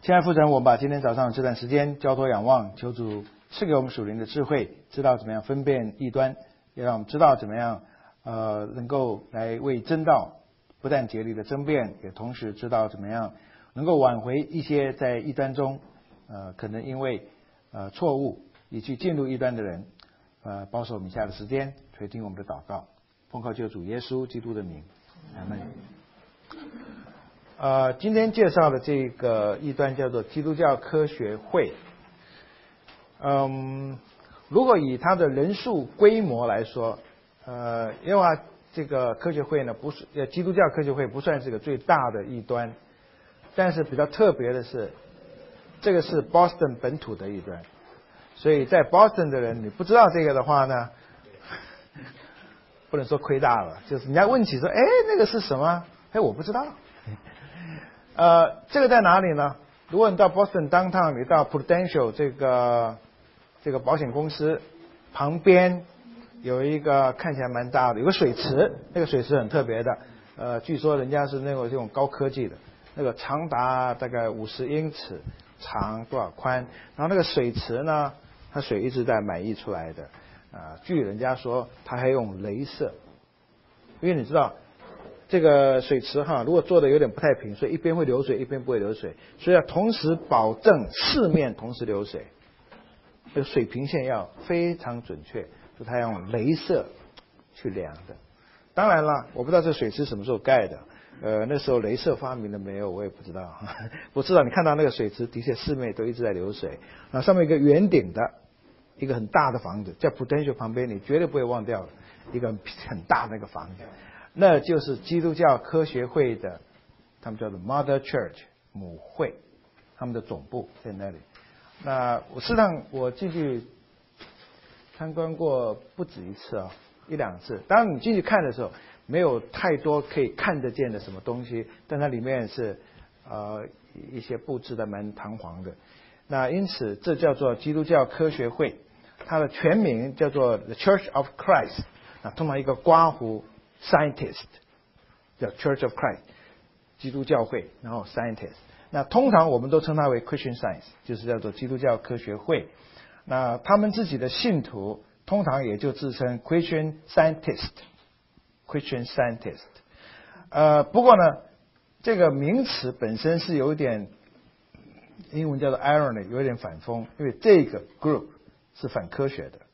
亲爱的父神，我们把今天早上这段时间交托仰望，求主赐给我们属灵的智慧，知道怎么样分辨异端，也让我们知道怎么样能够来为真道不但竭力的争辩，也同时知道怎么样能够挽回一些在异端中可能因为错误以去进入异端的人，保守以下的时间垂听我们的祷告，奉靠救主耶稣基督的名，阿们。今天介绍的这个异端叫做基督教科学会。如果以它的人数规模来说，因为这个科学会呢不是基督教科学会不算是个最大的异端，但是比较特别的是，这个是 Boston 本土的异端，所以在 Boston 的人你不知道这个的话呢，不能说亏大了，就是人家问起说，哎，那个是什么？哎，我不知道。这个在哪里呢？如果你到 Boston Downtown， 你到 Prudential 这个保险公司旁边有一个看起来蛮大的，有个水池，那个水池很特别的，据说人家是那种这种高科技的，那个长达大概50英尺，长多少宽，然后那个水池呢，它水一直在满溢出来的，据人家说它还用雷射，因为你知道。这个水池如果做的有点不太平，所以一边会流水，一边不会流水，所以要同时保证四面同时流水，这个水平线要非常准确，就它用雷射去量的。当然了，我不知道这水池什么时候盖的，那时候雷射发明了没有，我也不知道。我知道你看到那个水池的确四面都一直在流水，然后上面一个圆顶的一个很大的房子，在 Prudential 旁边，你绝对不会忘掉一个很大的那个房子。那就是基督教科学会的，他们叫做 Mother Church 母会，他们的总部在那里。那事实上我进去参观过不止一次1、2次。当然你进去看的时候，没有太多可以看得见的什么东西，但它里面是一些布置的蛮堂皇的。那因此这叫做基督教科学会，它的全名叫做 The Church of Christ。那通常一个括弧Scientist 叫 Church of Christ 基督教会，然后 Scientist， 那通常我们都称它为 Christian Science， 就是叫做基督教科学会。那他们自己的信徒通常也就自称 Christian Scientist。 不过呢，这个名词本身是有点英文叫做 irony， 有点反讽，因为这个 group 是反科学的，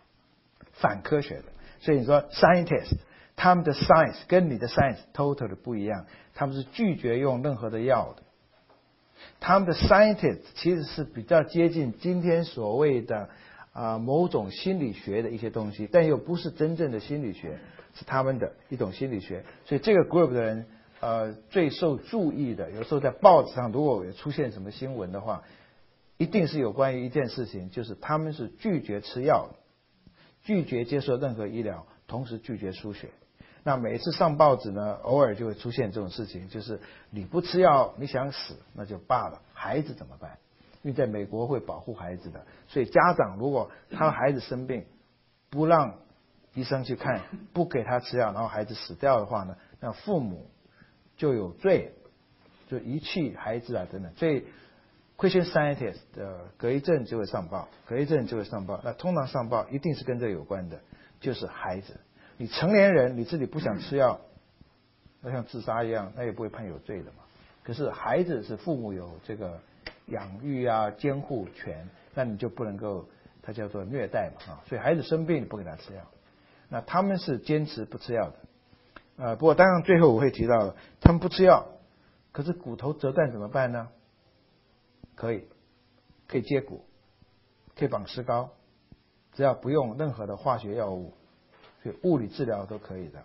所以你说 Scientist，他们的 science 跟你的 science totally 不一样，他们是拒绝用任何的药的。他们的 scientist 其实是比较接近今天所谓的某种心理学的一些东西，但又不是真正的心理学，是他们的一种心理学。所以这个 group 的人最受注意的，有时候在报纸上如果有出现什么新闻的话，一定是有关于一件事情，就是他们是拒绝吃药的，拒绝接受任何医疗，同时拒绝输血。那每一次上报纸呢，偶尔就会出现这种事情，就是你不吃药，你想死那就罢了，孩子怎么办？因为在美国会保护孩子的，所以家长如果他的孩子生病，不让医生去看，不给他吃药，然后孩子死掉的话呢，那父母就有罪，就遗弃孩子等等。所以 Christian Scientist 隔一阵就会上报，那通常上报一定是跟这有关的，就是孩子。你成年人你自己不想吃药，那像自杀一样，那也不会判有罪的嘛。可是孩子是父母有这个养育监护权，那你就不能够，它叫做虐待嘛所以孩子生病你不给他吃药，那他们是坚持不吃药的。不过当然最后我会提到他们不吃药，可是骨头折断怎么办呢？可以接骨，可以绑石膏，只要不用任何的化学药物，所以物理治疗都可以的。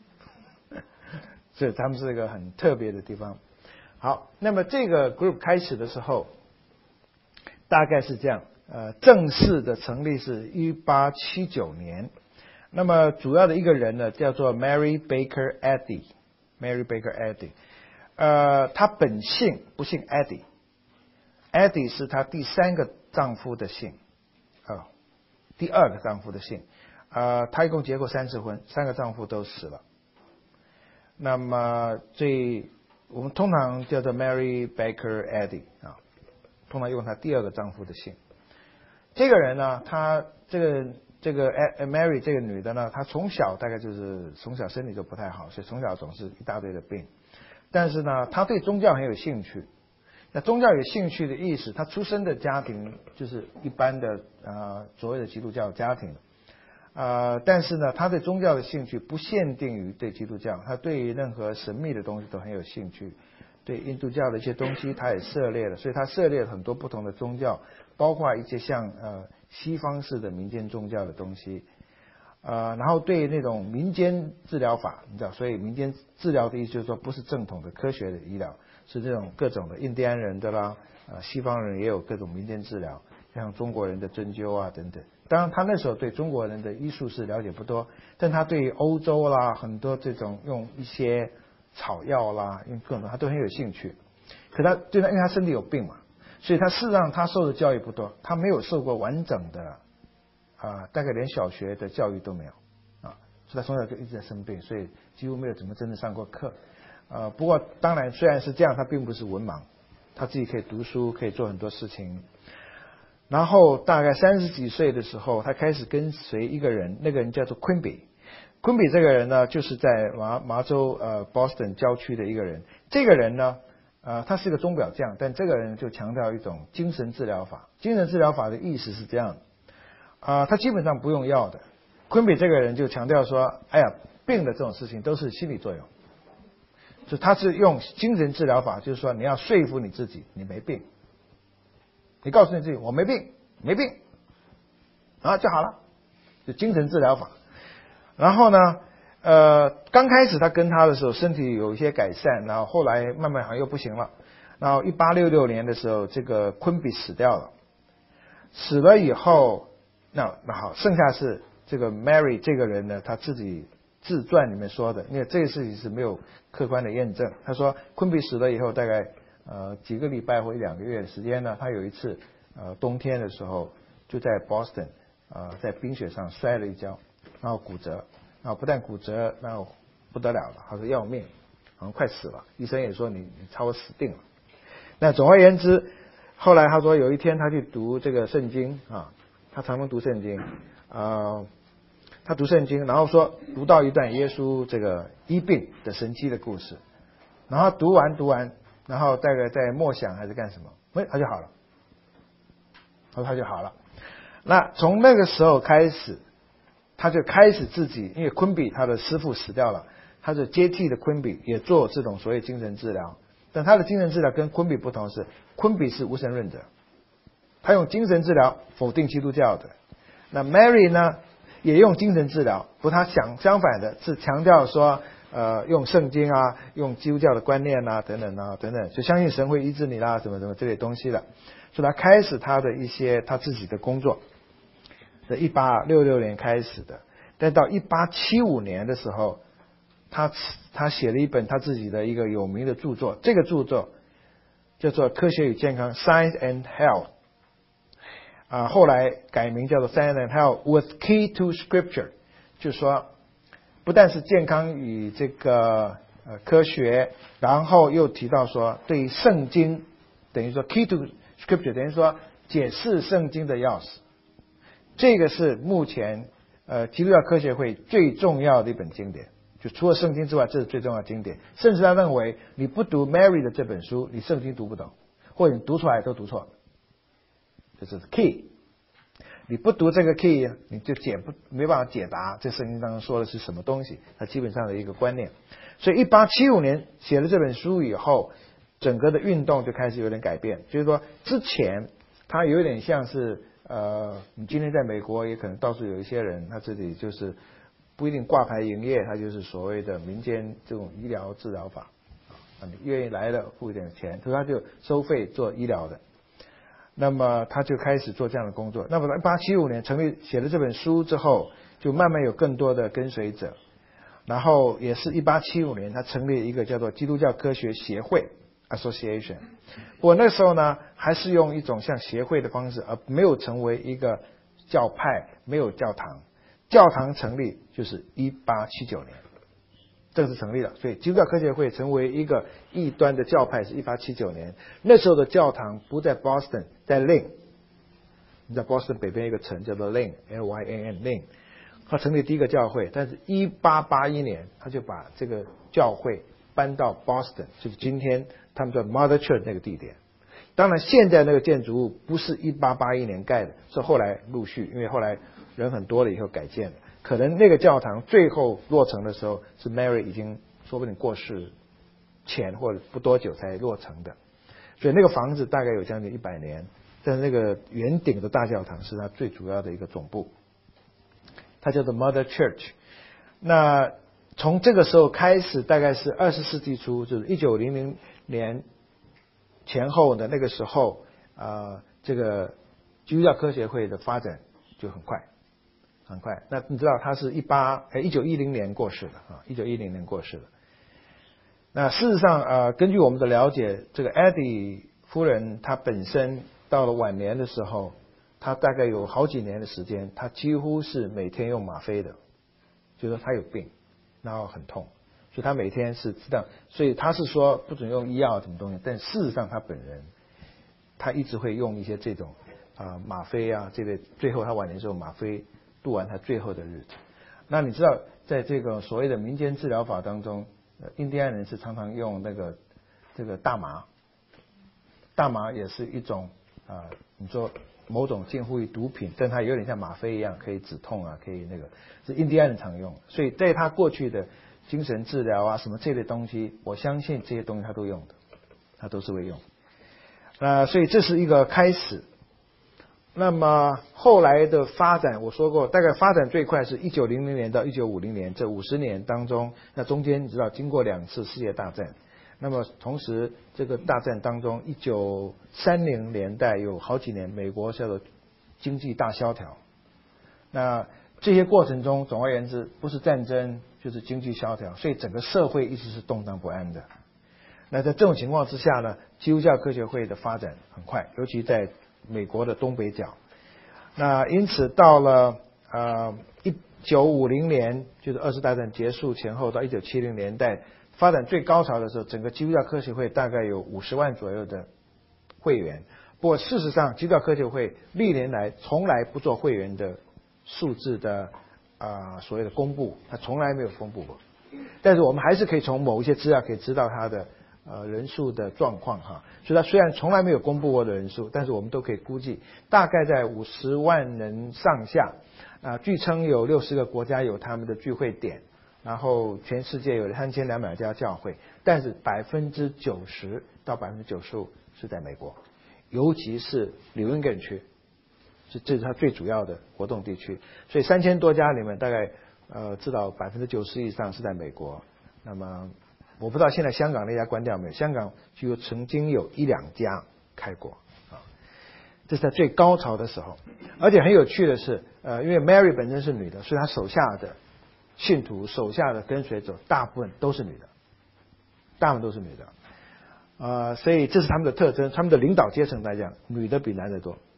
所以他们是一个很特别的地方。好，那么这个 group 开始的时候大概是这样，正式的成立是1879年。那么主要的一个人呢叫做 Mary Baker Eddy。她本姓不姓 Eddy 是她第3个丈夫的姓，第2个丈夫的姓。她一共结过3次婚，3个丈夫都死了。那么我们通常叫做 Mary Baker Eddy 通常用她第二个丈夫的姓。这个人呢，她这个 Mary 这个女的呢，她从小大概就是从小身体就不太好，所以从小总是一大堆的病。但是呢，她对宗教很有兴趣。那宗教有兴趣的意思，她出生的家庭就是一般的所谓的基督教家庭。但是呢，他对宗教的兴趣不限定于对基督教，他对于任何神秘的东西都很有兴趣。对印度教的一些东西，他也涉猎了，所以他涉猎了很多不同的宗教，包括一些像西方式的民间宗教的东西。然后对那种民间治疗法，你知道，所以民间治疗的意思就是说，不是正统的科学的医疗，是这种各种的印第安人的啦，西方人也有各种民间治疗，像中国人的针灸啊等等。当然，他那时候对中国人的医术是了解不多，但他对欧洲啦很多这种用一些草药啦，用各种他都很有兴趣。可他因为他身体有病嘛，所以他事实上他受的教育不多，他没有受过完整的大概连小学的教育都没有所以他从小就一直在生病，所以几乎没有怎么真的上过课。不过当然虽然是这样，他并不是文盲，他自己可以读书，可以做很多事情。然后大概30几岁的时候，他开始跟随一个人，那个人叫做 Quimby。Quimby 这个人呢，就是在麻州Boston 郊区的一个人。这个人呢，他是个钟表匠，但这个人就强调一种精神治疗法。精神治疗法的意思是这样他基本上不用药的。Quimby 这个人就强调说，哎呀，病的这种事情都是心理作用，就他是用精神治疗法，就是说你要说服你自己，你没病。你告诉你自己我没病就好了，就精神治疗法。然后呢刚开始他跟他的时候身体有一些改善，然后后来慢慢好像又不行了。然后1866年的时候，这个昆比死掉了。死了以后，那好，剩下是这个 Mary 这个人呢，他自己自传里面说的，因为这个事情是没有客观的验证。他说昆比死了以后，大概几个礼拜或1-2个月的时间呢，他有一次冬天的时候就在 Boston 在冰雪上摔了一跤，然后骨折，然后不但骨折，然后不得了了，他说要命，好像快死了，医生也说你差不多死定了。那总而言之，后来他说有一天他去读这个圣经他常常读圣经他读圣经，然后说读到一段耶稣这个医病的神迹的故事，然后读完，然后大概在默想还是干什么，他就好了，他就好了。那从那个时候开始，他就开始自己，因为昆比他的师傅死掉了，他就接替了昆比，也做这种所谓精神治疗。但他的精神治疗跟昆比不同，是昆比是无神论者，他用精神治疗否定基督教的。那 Mary 呢也用精神治疗，不他相反的是强调说用圣经用基督教的观念等等，就相信神会医治你啦，什么这类东西的。所以他开始他的一些他自己的工作，在1866年开始的。但到1875年的时候，他写了一本他自己的一个有名的著作，这个著作叫做《科学与健康》 Science and Health，后来改名叫做 Science and Health with Key to Scripture， 就是说不但是健康与这个科学，然后又提到说对于圣经，等于说 Key to Scripture 等于说解释圣经的钥匙。这个是目前基督教科学会最重要的一本经典，就除了圣经之外，这是最重要的经典。甚至他认为你不读 Mary 的这本书，你圣经读不懂，或者你读出来都读错，这是 key。你不读这个 key， 你就没办法解答这圣经当中说的是什么东西，它基本上的一个观念。所以1875年写了这本书以后，整个的运动就开始有点改变。就是说之前它有点像是你今天在美国也可能到处有一些人，他自己就是不一定挂牌营业，他就是所谓的民间这种医疗治疗法你愿意来了付一点钱，所以他就收费做医疗的。那么他就开始做这样的工作。那么1875年写了这本书之后，就慢慢有更多的跟随者。然后也是1875年他成立一个叫做基督教科学协会 Association。不过那时候呢，还是用一种像协会的方式，而没有成为一个教派，没有教堂。教堂成立就是1879年。 正式成立了。所以基督教科学会成为一个异端的教派是1879年，那时候的教堂不在 Boston， 在 Lynn， 你知道 Boston 北边一个城叫做 Lynn Lynn Lynn， 他成立第一个教会，但是1881年他就把这个教会搬到 Boston， 就是今天他们叫 Mother Church 那个地点。当然现在那个建筑物不是1881年盖的，是后来陆续，因为后来人很多了以后改建的。可能那个教堂最后落成的时候是 Mary 已经说不定过世前或者不多久才落成的，所以那个房子大概有将近100年，但是那个圆顶的大教堂是它最主要的一个总部，它叫做 Mother Church。 那从这个时候开始，大概是20世纪初，就是1900年前后的那个时候，这个基督教科学会的发展就很快。那你知道他是1910年过世的，1910年过世的。那事实上根据我们的了解，这个 Eddy 夫人她本身到了晚年的时候，她大概有好几年的时间，她几乎是每天用吗啡的，就是说她有病，然后很痛，所以她每天是知道，所以她是说不准用医药什么东西，但事实上她本人她一直会用一些这种吗啡啊这类，最后她晚年时候吗啡度完他最后的日子。那你知道，在这个所谓的民间治疗法当中，印第安人是常常用这个大麻，大麻也是一种你说某种近乎于毒品，但它有点像吗啡一样，可以止痛可以那个，是印第安人常用。所以在他过去的精神治疗什么这类东西，我相信这些东西他都用的，他都是会用。所以这是一个开始。那么后来的发展，我说过，大概发展最快是1900年到1950年这50年当中，那中间你知道经过2次世界大战，那么同时这个大战当中，1930年代有好几年美国叫做经济大萧条，那这些过程中总而言之不是战争就是经济萧条，所以整个社会一直是动荡不安的。那在这种情况之下呢，基督教科学会的发展很快，尤其在美国的东北角。那因此到了1950年，就是二次大战结束前后到1970年代发展最高潮的时候，整个基督教科学会大概有50万左右的会员。不过事实上基督教科学会历年来从来不做会员的数字的所谓的公布，它从来没有公布过。但是我们还是可以从某一些资料可以知道它的人数的状况所以它虽然从来没有公布过的人数，但是我们都可以估计大概在50万人上下。据称有60个国家有他们的聚会点，然后全世界有3200家教会，但是90%到95%是在美国，尤其是纽英格兰区，这是它最主要的活动地区。所以3000多家里面大概至少90%以上是在美国。那么我不知道现在香港那家关掉没有，香港就曾经有1-2家开过这是在最高潮的时候。而且很有趣的是因为 Mary 本身是女的，所以她手下的信徒手下的跟随者大部分都是女的，所以这是他们的特征。他们的领导阶层来讲，女的比男的多。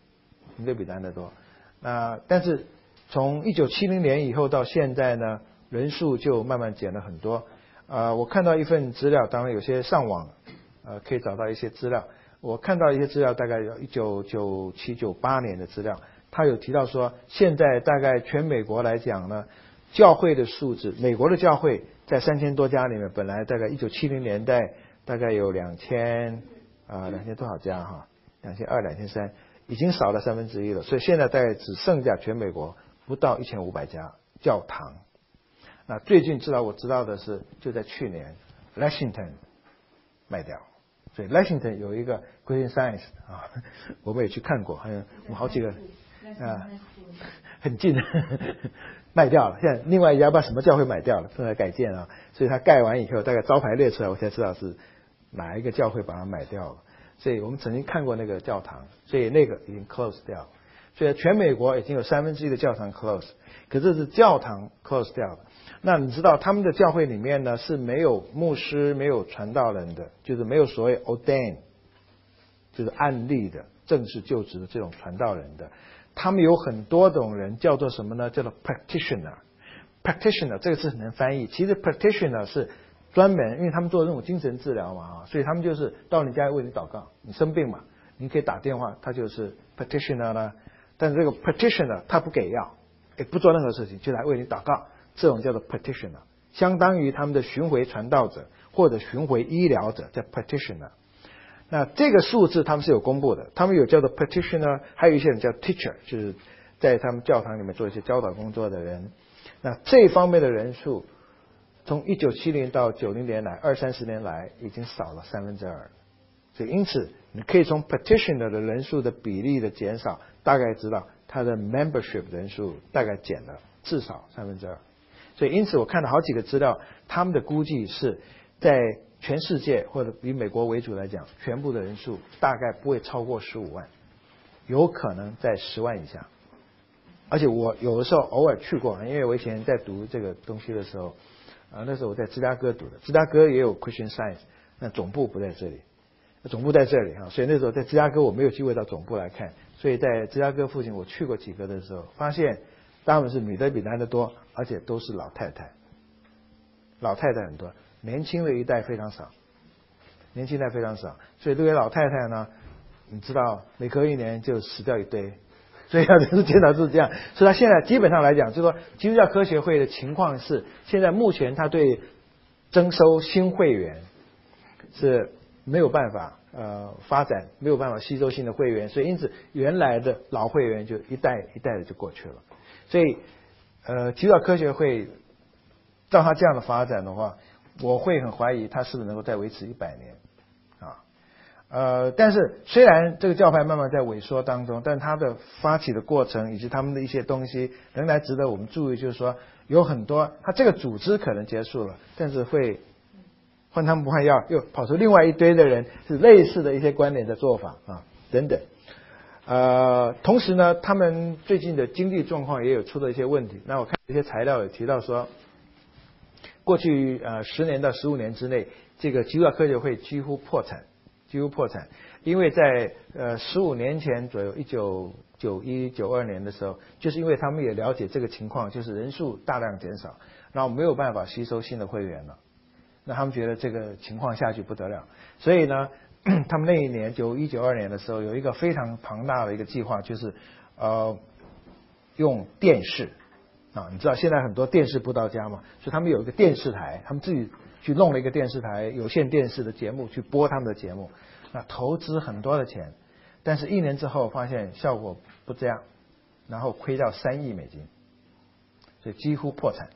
但是从1970年以后到现在呢，人数就慢慢减了很多。我看到一份资料，当然有些上网可以找到一些资料。我看到一些资料，大概有1997、98年的资料，他有提到说，现在大概全美国来讲呢，教会的数字，美国的教会在3000多家里面，本来大概1970年代大概有2000多少家2200、2300，已经少了1/3了，所以现在大概只剩下全美国不到1500家教堂。那最近我知道的是，就在去年 Lexington 卖掉，所以 Lexington 有一个 Christian Science 我们也去看过，好像我们好几个很近卖掉了。现在另外一家把什么教会买掉了，正在改建所以它盖完以后，大概招牌列出来，我才知道是哪一个教会把它买掉了。所以我们曾经看过那个教堂，所以那个已经 close 掉了。所以全美国已经有1/3的教堂 close， 可是是教堂 close 掉了。那你知道他们的教会里面呢是没有牧师、没有传道人的，就是没有所谓 ordain， 就是按立的正式就职的这种传道人的。他们有很多种人叫做什么呢？叫做 practitioner。 practitioner 这个字很难翻译，其实 practitioner 是专门，因为他们做这种精神治疗嘛，所以他们就是到你家为你祷告，你生病嘛，你可以打电话，他就是 practitioner 呢。但是这个 practitioner 他不给药，也不做任何事情，就来为你祷告，这种叫做 practitioner， 相当于他们的巡回传道者或者巡回医疗者叫 practitioner。那这个数字他们是有公布的，他们有叫做 practitioner， 还有一些人叫 teacher， 就是在他们教堂里面做一些教导工作的人。那这方面的人数从1970到90年来20-30年来已经少了2/3，所以因此你可以从 practitioner 的人数的比例的减少，大概知道他的 membership 人数大概减了至少2/3。所以因此我看了好几个资料，他们的估计是在全世界或者以美国为主来讲，全部的人数大概不会超过15万，有可能在10万以下。而且我有的时候偶尔去过，因为我以前在读这个东西的时候，那时候我在芝加哥读的，芝加哥也有 Christian Science， 那总部不在这里，总部在这里所以那时候在芝加哥我没有机会到总部来看，所以在芝加哥附近我去过几个的时候，发现他们是女的比男的多，而且都是老太太，老太太很多，年轻的一代非常少，年轻一代非常少，所以这些老太太呢，你知道每隔1年就死掉一堆。所以就是见到是这样，所以他现在基本上来讲，就是说基督教科学会的情况是，现在目前他对征收新会员是没有办法发展，没有办法吸收新的会员，所以因此原来的老会员就一代一代的就过去了。所以基督教科学会照他这样的发展的话，我会很怀疑他是不是能够再维持100年。但是虽然这个教派慢慢在萎缩当中，但它的发起的过程以及他们的一些东西仍然值得我们注意，就是说有很多它这个组织可能结束了，但是会换汤不换药，又跑出另外一堆的人是类似的一些观点的做法等等。同时呢，他们最近的经济状况也有出了一些问题。那我看一些材料有提到说，过去10年到15年之内，这个基督教科学会几乎破产，因为在15年前左右，1991、92年的时候，就是因为他们也了解这个情况，就是人数大量减少，然后没有办法吸收新的会员了。那他们觉得这个情况下去不得了，所以呢，他们那一年91、92年的时候，有一个非常庞大的一个计划，就是用电视你知道现在很多电视布道家嘛，所以他们有一个电视台，他们自己去弄了一个电视台，有线电视的节目去播他们的节目，那投资很多的钱，但是1年之后发现效果不这样，然后亏掉3亿美金，所以几乎破产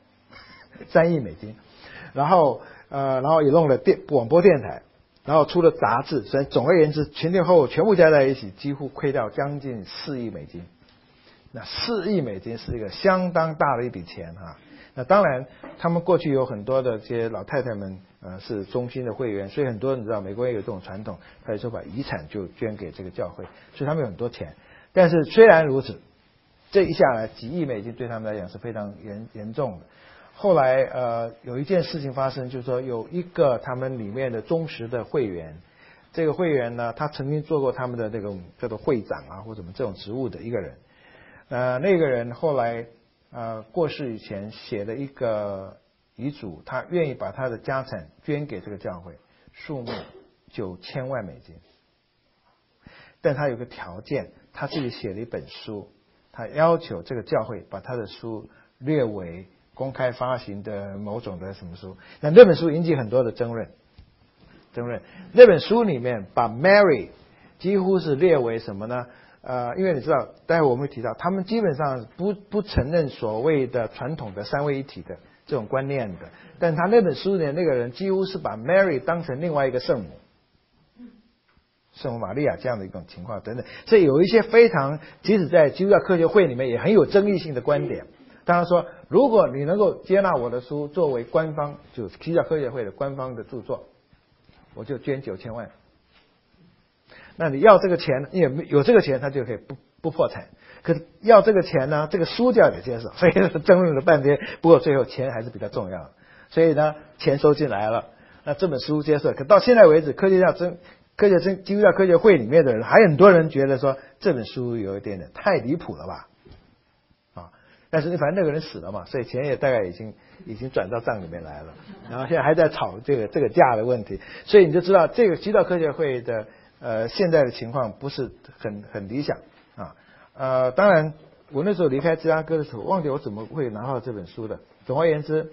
，3亿美金，然后也弄了广播电台，然后出了杂志，所以总而言之前后全部加在一起，几乎亏掉将近4亿美金。那4亿美金是一个相当大的一笔钱那当然他们过去有很多的这些老太太们是忠心的会员，所以很多人知道美国也有这种传统，他有时候把遗产就捐给这个教会，所以他们有很多钱。但是虽然如此，这一下来几亿美金对他们来讲是非常严重的。后来有一件事情发生，就是说有一个他们里面的忠实的会员，这个会员呢，他曾经做过他们的这种叫做会长或者什么这种职务的一个人。那个人后来过世以前写了一个遗嘱，他愿意把他的家产捐给这个教会，数目9000万美金。但他有个条件，他自己写了一本书，他要求这个教会把他的书列为公开发行的某种的什么书。那本书引起很多的争论。那本书里面把 Mary 几乎是列为什么呢？因为你知道，待会我们会提到，他们基本上不承认所谓的传统的三位一体的这种观念的，但他那本书里那个人几乎是把 Mary 当成另外一个圣母，圣母玛利亚这样的一种情况等等，所以有一些非常，即使在基督教科学会里面也很有争议性的观点。当然说，如果你能够接纳我的书作为官方，就是基督教科学会的官方的著作，我就捐9000万。那你要这个钱，有这个钱，他就可以不破产。可是要这个钱呢，这个书就要得接受，所以争论了半天。不过最后钱还是比较重要的，所以呢，钱收进来了，那这本书接受。可到现在为止，基督教科学会里面的人，还很多人觉得说这本书有一点点太离谱了吧？ 但是反正那个人死了嘛，所以钱也大概已经转到账里面来了，然后现在还在吵这个价的问题，所以你就知道这个基道科学会的现在的情况不是很理想啊。当然我那时候离开芝加哥的时候，忘记我怎么会拿到这本书的。总而言之，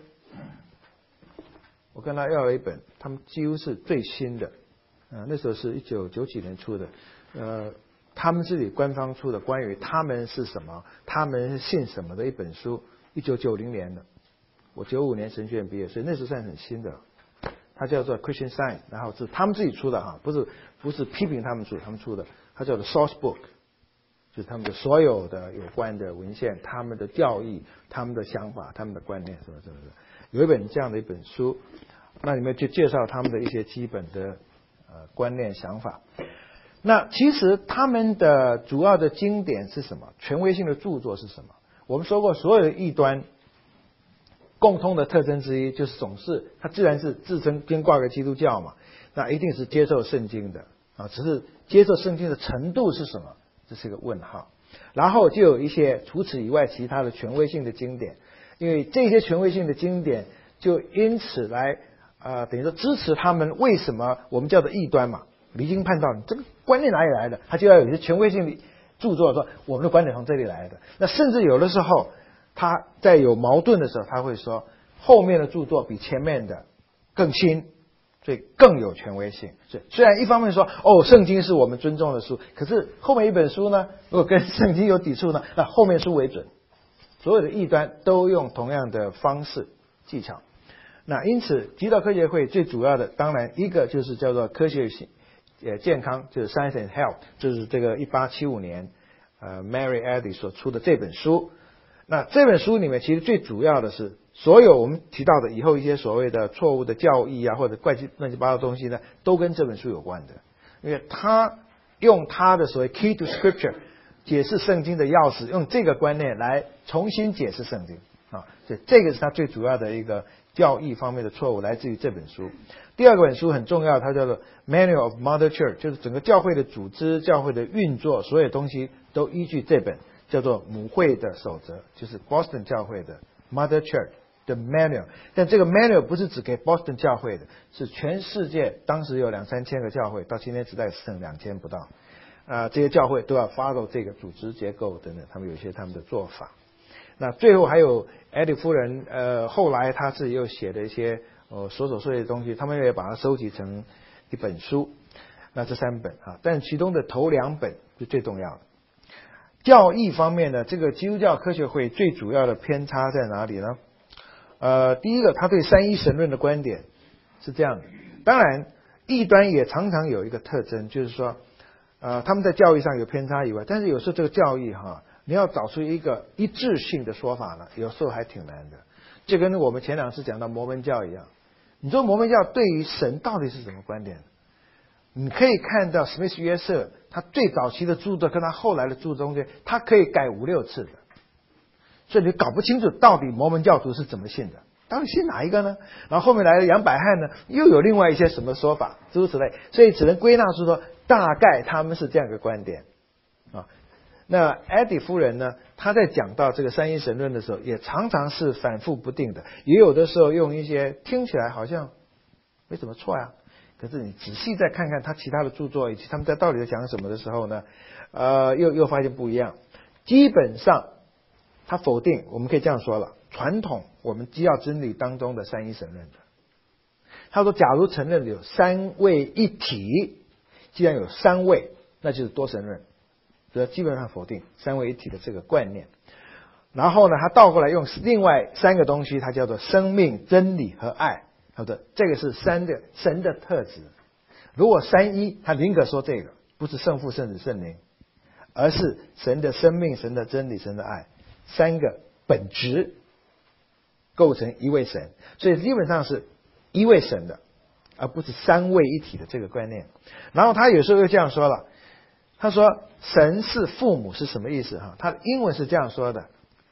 我跟他要了一本，他们几乎是最新的，那时候是1990几年出的，他们自己官方出的关于他们是什么，他们信什么的一本书，1990年的，我95年神学院毕业，所以那时候算很新的。它叫做 Christian Science， 然后是他们自己出的哈，不是批评他们出的，它叫做 Source Book， 就是他们的所有的有关的文献，他们的教义，他们的想法，他们的观念什么，有一本这样的一本书，那里面就介绍他们的一些基本的观念想法。那其实他们的主要的经典是什么？权威性的著作是什么？我们说过，所有的异端共通的特征之一就是总是他自然是自称边挂个基督教嘛，那一定是接受圣经的啊，只是接受圣经的程度是什么，这是一个问号。然后就有一些除此以外其他的权威性的经典，因为这些权威性的经典就因此来等于说支持他们为什么我们叫做异端嘛，离经叛道，这个观念哪里来的？他就要有一些权威性的著作说我们的观点从这里来的。那甚至有的时候他在有矛盾的时候，他会说后面的著作比前面的更新，所以更有权威性。所以虽然一方面说圣经是我们尊重的书，可是后面一本书呢，如果跟圣经有抵触呢，那后面书为准。所有的异端都用同样的方式技巧。那因此基道科学会最主要的当然一个就是叫做科学健康，就是 Science and Health， 就是这个1875年Mary Eddy 所出的这本书。那这本书里面其实最主要的是所有我们提到的以后一些所谓的错误的教义或者乱七八糟的东西呢，都跟这本书有关的。因为他用他的所谓 Key to Scripture 解释圣经的钥匙，用这个观念来重新解释圣经所以这个是他最主要的一个教义方面的错误，来自于这本书。第二本书很重要，它叫做 Manual of Mother Church， 就是整个教会的组织、教会的运作，所有东西都依据这本叫做母会的守则，就是 Boston 教会的 Mother Church 的 Manual。 但这个 Manual 不是只给 Boston 教会的，是全世界当时有2-3千个教会，到今天只在剩2000不到这些教会都要 follow 这个组织结构等等，他们有一些他们的做法。那最后还有艾迪夫人后来他自己又写的一些琐碎的东西，他们也把它收集成一本书。那这3本但其中的头2本是最重要的。教义方面呢，这个基督教科学会最主要的偏差在哪里呢？第一个，他对三一神论的观点是这样的。当然异端也常常有一个特征，就是说他们在教义上有偏差以外，但是有时候这个教义你要找出一个一致性的说法呢，有时候还挺难的。就跟我们前2次讲到摩门教一样，你说摩门教对于神到底是什么观点？你可以看到史密斯约瑟他最早期的著作跟他后来的著作中间，他可以改5-6次的，所以你搞不清楚到底摩门教徒是怎么信的，到底信哪一个呢？然后后面来的杨百翰呢，又有另外一些什么说法，诸如此类，所以只能归纳出说大概他们是这样一个观点那艾迪夫人呢，她在讲到这个三一神论的时候，也常常是反复不定的，也有的时候用一些听起来好像没什么错呀，可是你仔细再看看他其他的著作以及他们在到底在讲什么的时候呢，又发现不一样。基本上他否定，我们可以这样说了，传统我们基要真理当中的三一神论的。他说，假如承认有三位一体，既然有3位，那就是多神论，所以基本上否定三位一体的这个观念。然后呢，他倒过来用另外3个东西，它叫做生命、真理和爱。好的，这个是3个神的特质。如果3一，他宁可说这个不是圣父、圣子、圣灵，而是神的生命、神的真理、神的爱，3个本质构成一位神，所以基本上是一位神的，而不是3位一体的这个观念。然后他有时候又这样说了，他说神是父母是什么意思他的英文是这样说的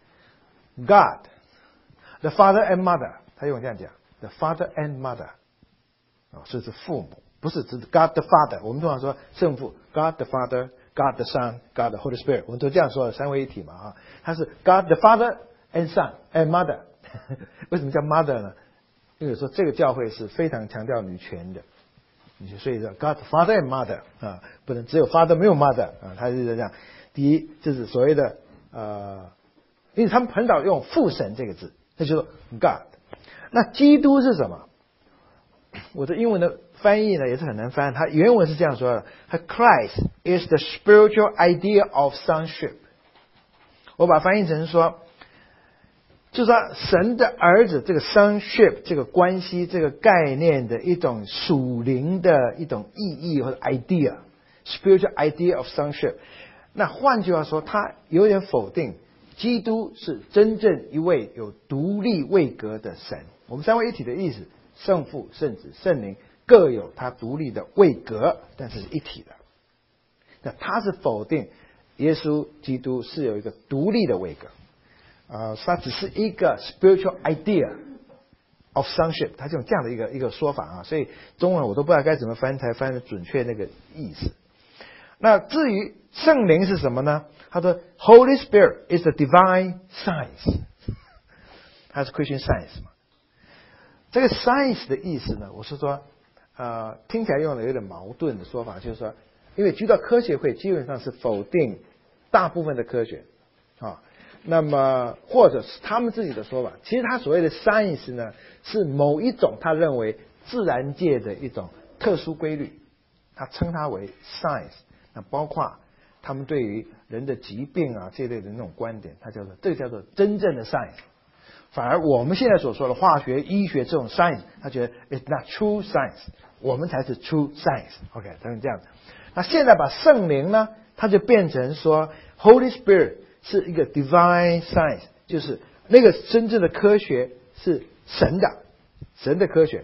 God the father and mother， 他用这样讲 the father and mother 是指父母，不是指 God the Father。 我们通常说圣父 God the Father， God the Son， God the Holy Spirit， 我们都这样说的，3位一体嘛他是 God the Father and Son and Mother 为什么叫 Mother 呢？因为说这个教会是非常强调女权的，所以叫 God Father and Mother 啊，不能只有 Father 没有 Mother 啊，他是这样。第一就是所谓的因为他们很少用父神这个字，那就是 God。那基督是什么？我的英文的翻译呢也是很难翻，它原文是这样说的：它 Christ is the spiritual idea of sonship。我把它翻译成说，就是说神的儿子这个 sonship 这个关系这个概念的一种属灵的一种意义或者 idea，spiritual idea of sonship。那换句话说，它有点否定基督是真正一位有独立位格的神。我们三位一体的意思，圣父、圣子、圣灵各有他独立的位格，但是是一体的。那他是否定耶稣基督是有一个独立的位格，他只是一个 spiritual idea of sonship， 他就有这样的一个说法啊，所以中文我都不知道该怎么翻才翻得准确那个意思。那至于圣灵是什么呢？他说 Holy Spirit is the divine science， 它是 Christian science 嘛。这个 science 的意思呢，我是说听起来用了有点矛盾的说法，就是说因为基督教科学会基本上是否定大部分的科学啊，那么或者是他们自己的说法，其实他所谓的 science 呢是某一种他认为自然界的一种特殊规律，他称它为 science。那包括他们对于人的疾病啊这类的那种观点，它这个叫做真正的 science。反而我们现在所说的化学、医学这种 science， 他觉得 it's not true science， 我们才是 true science。OK， 他是这样子。那现在把圣灵呢，它就变成说 Holy Spirit 是一个 divine science， 就是那个真正的科学是神的科学。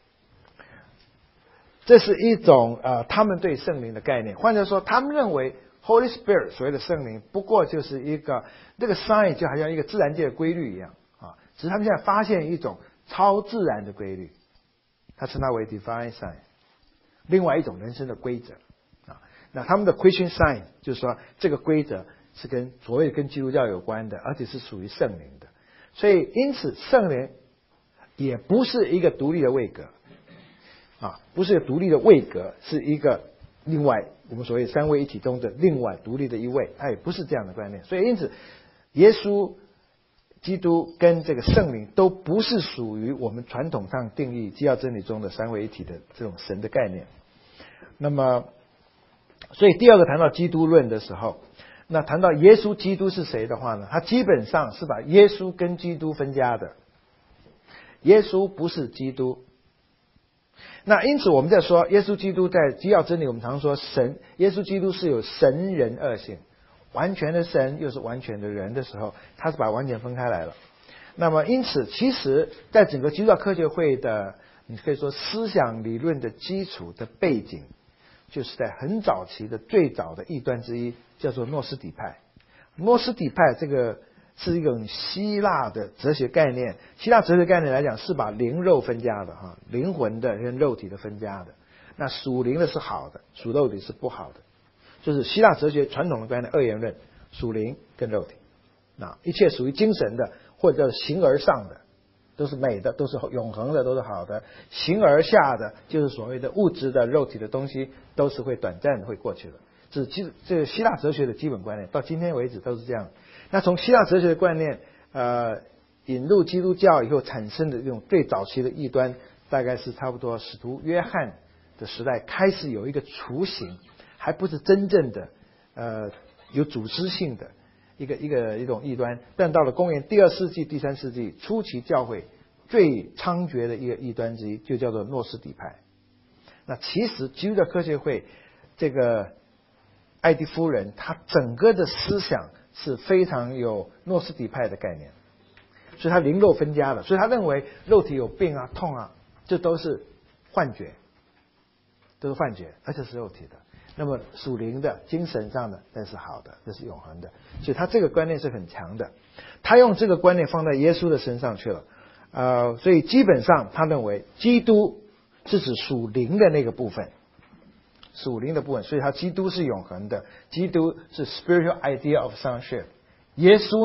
这是一种他们对圣灵的概念。换句话说，他们认为 Holy Spirit 所谓的圣灵，不过就是一个这个 science 就好像一个自然界的规律一样啊，只是他们现在发现一种超自然的规律，他称它为 divine science， 另外一种人生的规则啊。那他们的 Christian science 就是说这个规则是所谓跟基督教有关的，而且是属于圣灵的。所以因此圣灵也不是一个独立的位格。不是一个独立的位格，是一个另外我们所谓三位一体中的另外独立的一位，它也不是这样的观念。所以因此耶稣基督跟这个圣灵都不是属于我们传统上定义基要真理中的三位一体的这种神的概念。那么所以第二个谈到基督论的时候，那谈到耶稣基督是谁的话呢，他基本上是把耶稣跟基督分家的。耶稣不是基督。那因此我们在说耶稣基督在基要真理，我们常说耶稣基督是有神人二性，完全的神又是完全的人的时候，他是把完全分开来了。那么因此其实在整个基督教科学会的你可以说思想理论的基础的背景，就是在很早期的最早的异端之一叫做诺斯底派。诺斯底派这个是一种希腊的哲学概念，希腊哲学概念来讲是把灵肉分家的灵魂的跟肉体的分家的。那属灵的是好的，属肉体是不好的，就是希腊哲学传统的观念二元论，属灵跟肉体。那一切属于精神的或者形而上的都是美的，都是永恒的，都是好的。形而下的就是所谓的物质的肉体的东西都是会短暂的会过去的。这个希腊哲学的基本观念到今天为止都是这样。那从希腊哲学的观念引入基督教以后产生的这种最早期的异端，大概是差不多使徒约翰的时代开始有一个雏形，还不是真正的有组织性的一种异端。但到了公元第2世纪第3世纪初期，教会最猖獗的一个异端之一就叫做诺斯底派。那其实基督教科学会这个艾迪夫人她整个的思想是非常有诺斯底派的概念，所以他灵肉分家的，所以他认为肉体有病啊痛啊，这都是幻觉，而且是肉体的。那么属灵的精神上的那是好的，那是永恒的，所以他这个观念是很强的。他用这个观念放在耶稣的身上去了，所以基本上他认为基督是指属灵的那个部分，属灵的部分，所以基督是永恒的，基督是 spiritual idea of sonship。耶稣呢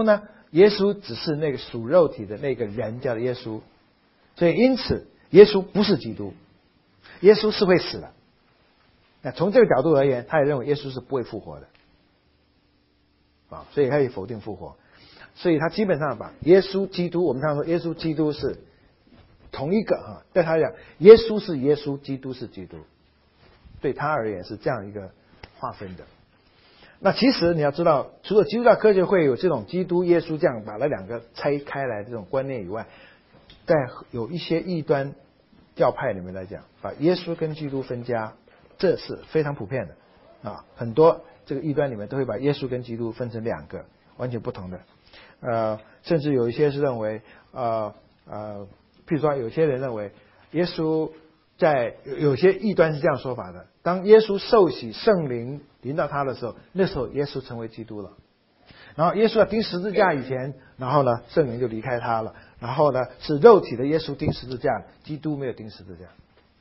耶稣只是那个属肉体的那个人叫耶稣，所以因此耶稣不是基督，耶稣是会死的。那从这个角度而言，他也认为耶稣是不会复活的所以他也否定复活。所以他基本上把耶稣基督，我们常说耶稣基督是同一个对他来讲，耶稣是耶稣，基督是基督，对他而言是这样一个划分的。那其实你要知道，除了基督教科学会有这种基督耶稣这样把那两个拆开来的这种观念以外，在有一些异端教派里面来讲，把耶稣跟基督分家，这是非常普遍的很多这个异端里面都会把耶稣跟基督分成两个完全不同的。甚至有一些是认为譬如说有些人认为耶稣在有些异端是这样说法的，当耶稣受洗圣灵临到他的时候，那时候耶稣成为基督了。然后耶稣要钉十字架以前，然后呢圣灵就离开他了，然后呢是肉体的耶稣钉十字架，基督没有钉十字架，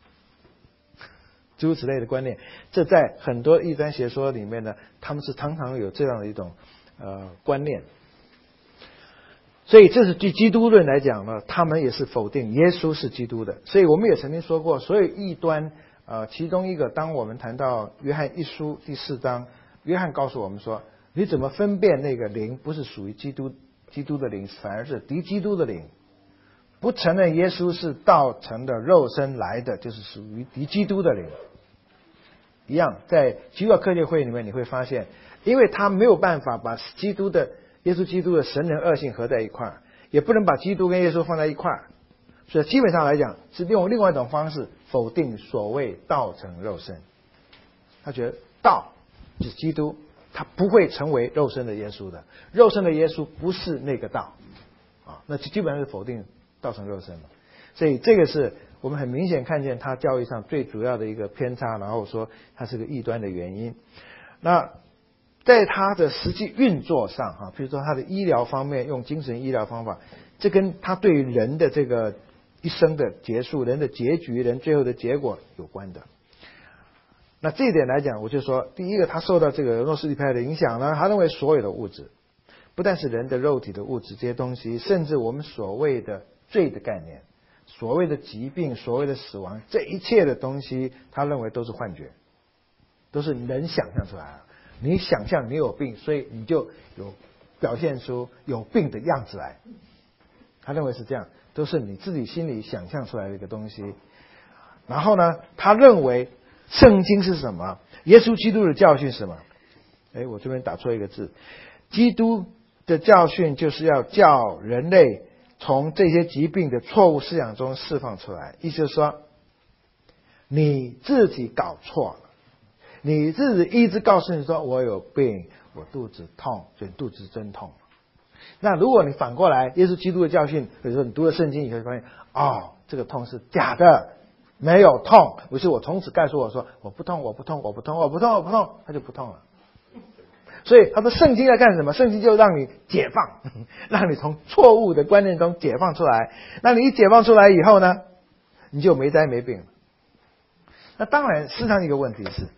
诸如此类的观念。这在很多异端学说里面呢，他们是常常有这样的一种观念。所以这是对基督论来讲呢，他们也是否定耶稣是基督的。所以我们也曾经说过，所有异端其中一个，当我们谈到约翰一书第4章，约翰告诉我们说，你怎么分辨那个灵不是属于基督的灵，反而是敌基督的灵？不承认耶稣是道成的肉身来的，就是属于敌基督的灵。一样，在基督教科学会里面你会发现，因为他没有办法把耶稣基督的神人二性合在一块儿，也不能把基督跟耶稣放在一块儿，所以基本上来讲是用另外一种方式否定所谓道成肉身。他觉得道就是基督，他不会成为肉身的耶稣的，肉身的耶稣不是那个道那基本上是否定道成肉身了。所以这个是我们很明显看见他教义上最主要的一个偏差，然后说他是个异端的原因。那在他的实际运作上比如说他的医疗方面用精神医疗方法，这跟他对于人的这个一生的结束、人的结局、人最后的结果有关的。那这一点来讲，我就说第一个，他受到这个诺斯底派的影响呢，他认为所有的物质，不但是人的肉体的物质这些东西，甚至我们所谓的罪的概念，所谓的疾病，所谓的死亡，这一切的东西他认为都是幻觉，都是人想象出来的。你想象你有病，所以你就有表现出有病的样子来，他认为是这样，都是你自己心里想象出来的一个东西。然后呢，他认为圣经是什么，耶稣基督的教训是什么。我这边打错一个字，基督的教训就是要叫人类从这些疾病的错误思想中释放出来。意思是说，你自己搞错了，你自己一直告诉你说我有病，我肚子痛，所以肚子真痛。那如果你反过来，耶稣基督的教训，比如说你读了圣经以后发现这个痛是假的，没有痛，于是我从此告诉我说我不痛，我不痛，我不痛，我不痛，我不痛，他就不痛了。所以他说圣经在干什么？圣经就让你解放，让你从错误的观念中解放出来。那你一解放出来以后呢，你就没灾没病了。那当然市场一个问题是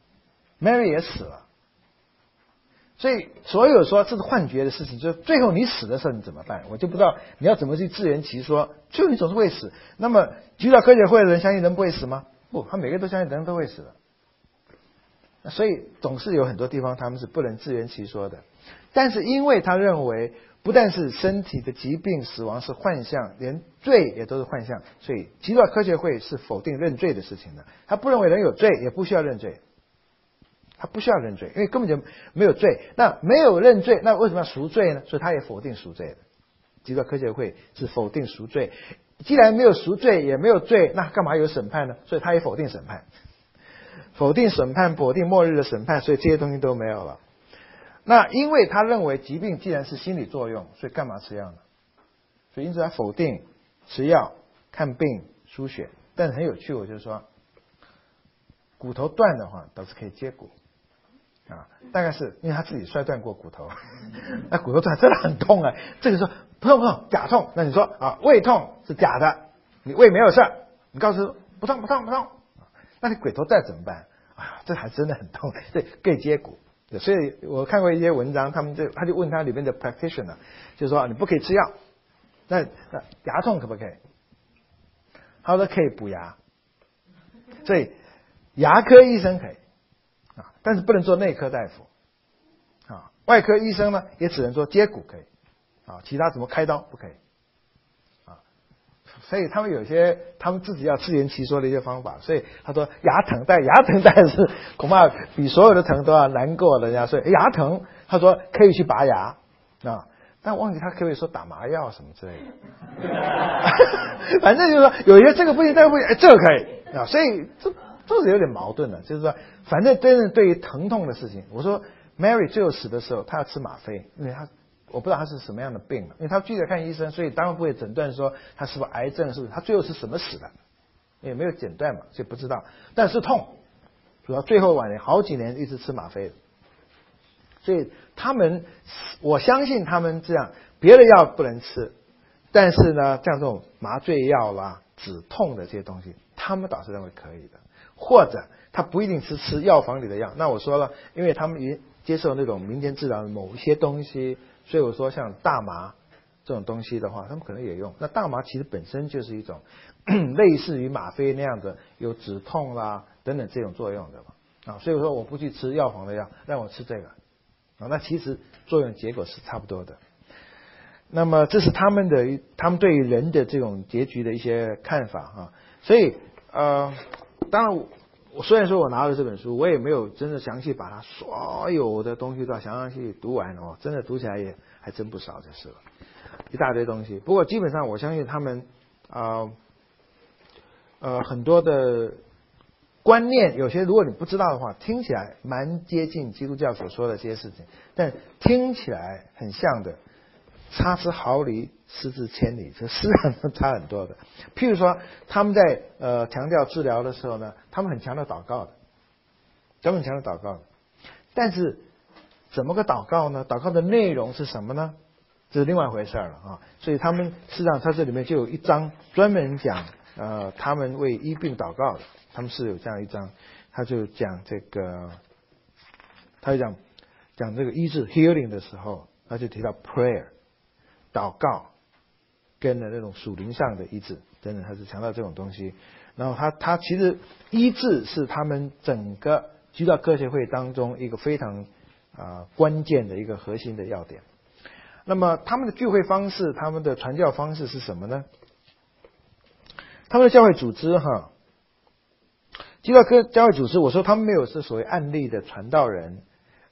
Mary 也死了，所以所有说这是幻觉的事情，就是最后你死的时候你怎么办？我就不知道你要怎么去自圆其说，最后你总是会死。那么基督教科学会的人相信人不会死吗？不，他每个人都相信人都会死的。所以总是有很多地方他们是不能自圆其说的。但是因为他认为不但是身体的疾病死亡是幻象，连罪也都是幻象，所以基督教科学会是否定认罪的事情的。他不认为人有罪，也不需要认罪，他不需要认罪，因为根本就没有罪。那没有认罪，那为什么要赎罪呢？所以他也否定赎罪的。基督教科学会是否定赎罪，既然没有赎罪也没有罪，那干嘛有审判呢？所以他也否定审判，否定审判，否定末日的审判，所以这些东西都没有了。那因为他认为疾病既然是心理作用，所以干嘛吃药呢？所以因此他否定吃药、看病、输血。但是很有趣，我就是说骨头断的话倒是可以接骨大概是因为他自己摔断过骨头那骨头断真的很痛这个说不痛不痛，假痛。那你说胃痛是假的，你胃没有事，你告诉不痛不痛不痛，那你骨头断怎么办？这还真的很痛，对，可以接骨。 所以我看过一些文章，他就问他里面的 practitioner， 就说你不可以吃药，那牙痛可不可以？他说可以补牙，所以牙科医生可以啊，但是不能做内科大夫啊。外科医生呢也只能做接骨可以啊，其他怎么开刀不可以啊。所以他们有些他们自己要自圆其说的一些方法。所以他说牙疼，但牙疼但是恐怕比所有的疼都要难过人家。所以牙疼，他说可以去拔牙啊，但忘记他可不可以说打麻药什么之类的。反正就是说有些这个不行，这个不行，这个可以啊。所以这是有点矛盾的，就是说反正真正对于疼痛的事情，我说 Mary 最后死的时候，她要吃吗啡，因为我不知道她是什么样的病，因为她拒绝看医生，所以当然不会诊断说她是不是癌症，是不是她最后是什么死的，也没有诊断嘛，所以不知道。但是痛，主要最后晚年好几年一直吃吗啡的。所以我相信他们这样，别的药不能吃，但是呢，像这种麻醉药啦、止痛的这些东西，他们倒是认为可以的。或者他不一定是吃药房里的药。那我说了，因为他们也接受那种民间治疗的某一些东西，所以我说像大麻这种东西的话，他们可能也用。那大麻其实本身就是一种类似于吗啡那样的有止痛啦等等这种作用的嘛啊，所以说我不去吃药房的药，让我吃这个啊，那其实作用结果是差不多的。那么这是他们对于人的这种结局的一些看法啊，所以当然我虽然说我拿了这本书，我也没有真的详细把它所有的东西都要详细读完哦，真的读起来也还真不少就是了，一大堆东西。不过基本上我相信他们很多的观念，有些如果你不知道的话，听起来蛮接近基督教所说的这些事情，但听起来很像的，差之毫厘，失之千里，这实际上差很多的。譬如说，他们在强调治疗的时候呢，他们很强调祷告的，但是怎么个祷告呢？祷告的内容是什么呢？这是另外一回事了啊。所以他们事实上在这里面就有一章专门讲他们为医病祷告的，他们是有这样一章，他就讲这个，他就讲这个医治 healing 的时候，他就提到 prayer。祷告跟那种属灵上的医治等等，他是强调这种东西。然后他其实医治是他们整个基督教科学会当中一个非常关键的一个核心的要点。那么他们的聚会方式，他们的传教方式是什么呢？他们的教会组织基督教教会组织，我说他们没有是所谓案例的传道人，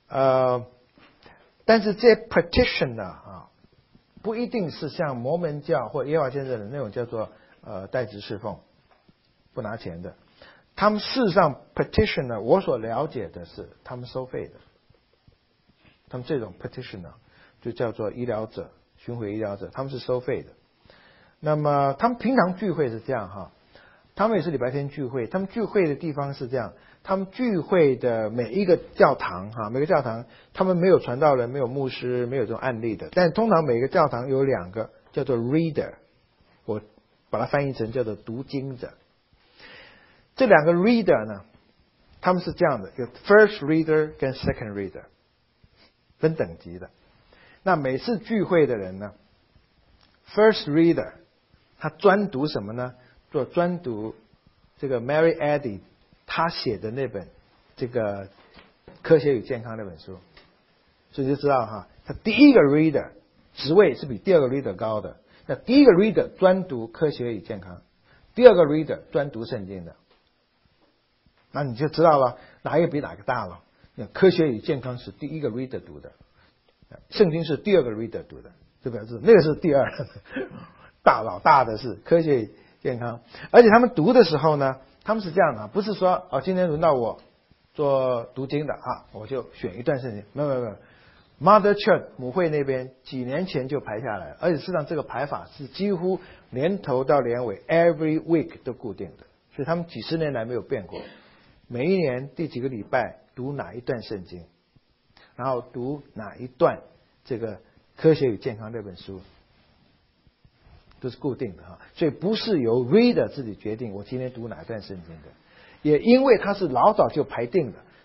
但是这些 practitioner 不一定是像摩门教或耶和华见证人那种叫做代职侍奉不拿钱的。他们事实上 practitioner 我所了解的是他们收费的，他们这种 practitioner 就叫做医疗者、巡回医疗者，他们是收费的。那么他们平常聚会是这样他们也是礼拜天聚会，他们聚会的地方是这样，他们聚会的每一个教堂每个教堂他们没有传道人，没有牧师，没有这种案例的，但通常每个教堂有两个叫做 reader， 我把它翻译成叫做读经者。这两个 reader 呢，他们是这样的，有 first reader 跟 second reader 分等级的。那每次聚会的人呢， first reader 他专读什么呢？专读这个 Mary Eddy 他写的那本这个科学与健康那本书，所以就知道他第一个 reader 职位是比第二个 reader 高的。那第一个 reader 专读科学与健康，第二个 reader 专读圣经的，那你就知道了哪一个比哪个大了。科学与健康是第一个 reader 读的，圣经是第二个 reader 读的，就表示那个是第二老大的是科学与健康。而且他们读的时候呢，他们是这样的，不是说今天轮到我做读经的我就选一段圣经，没有 Mother Church 母会那边几年前就排下来，而且事实上这个排法是几乎年头到年尾 every week 都固定的，所以他们几十年来没有变过，每一年第几个礼拜读哪一段圣经，然后读哪一段这个科学与健康这本书，都是固定的所以不是由 reader 自己决定我今天读哪段圣经的，也因为它是老早就排定的，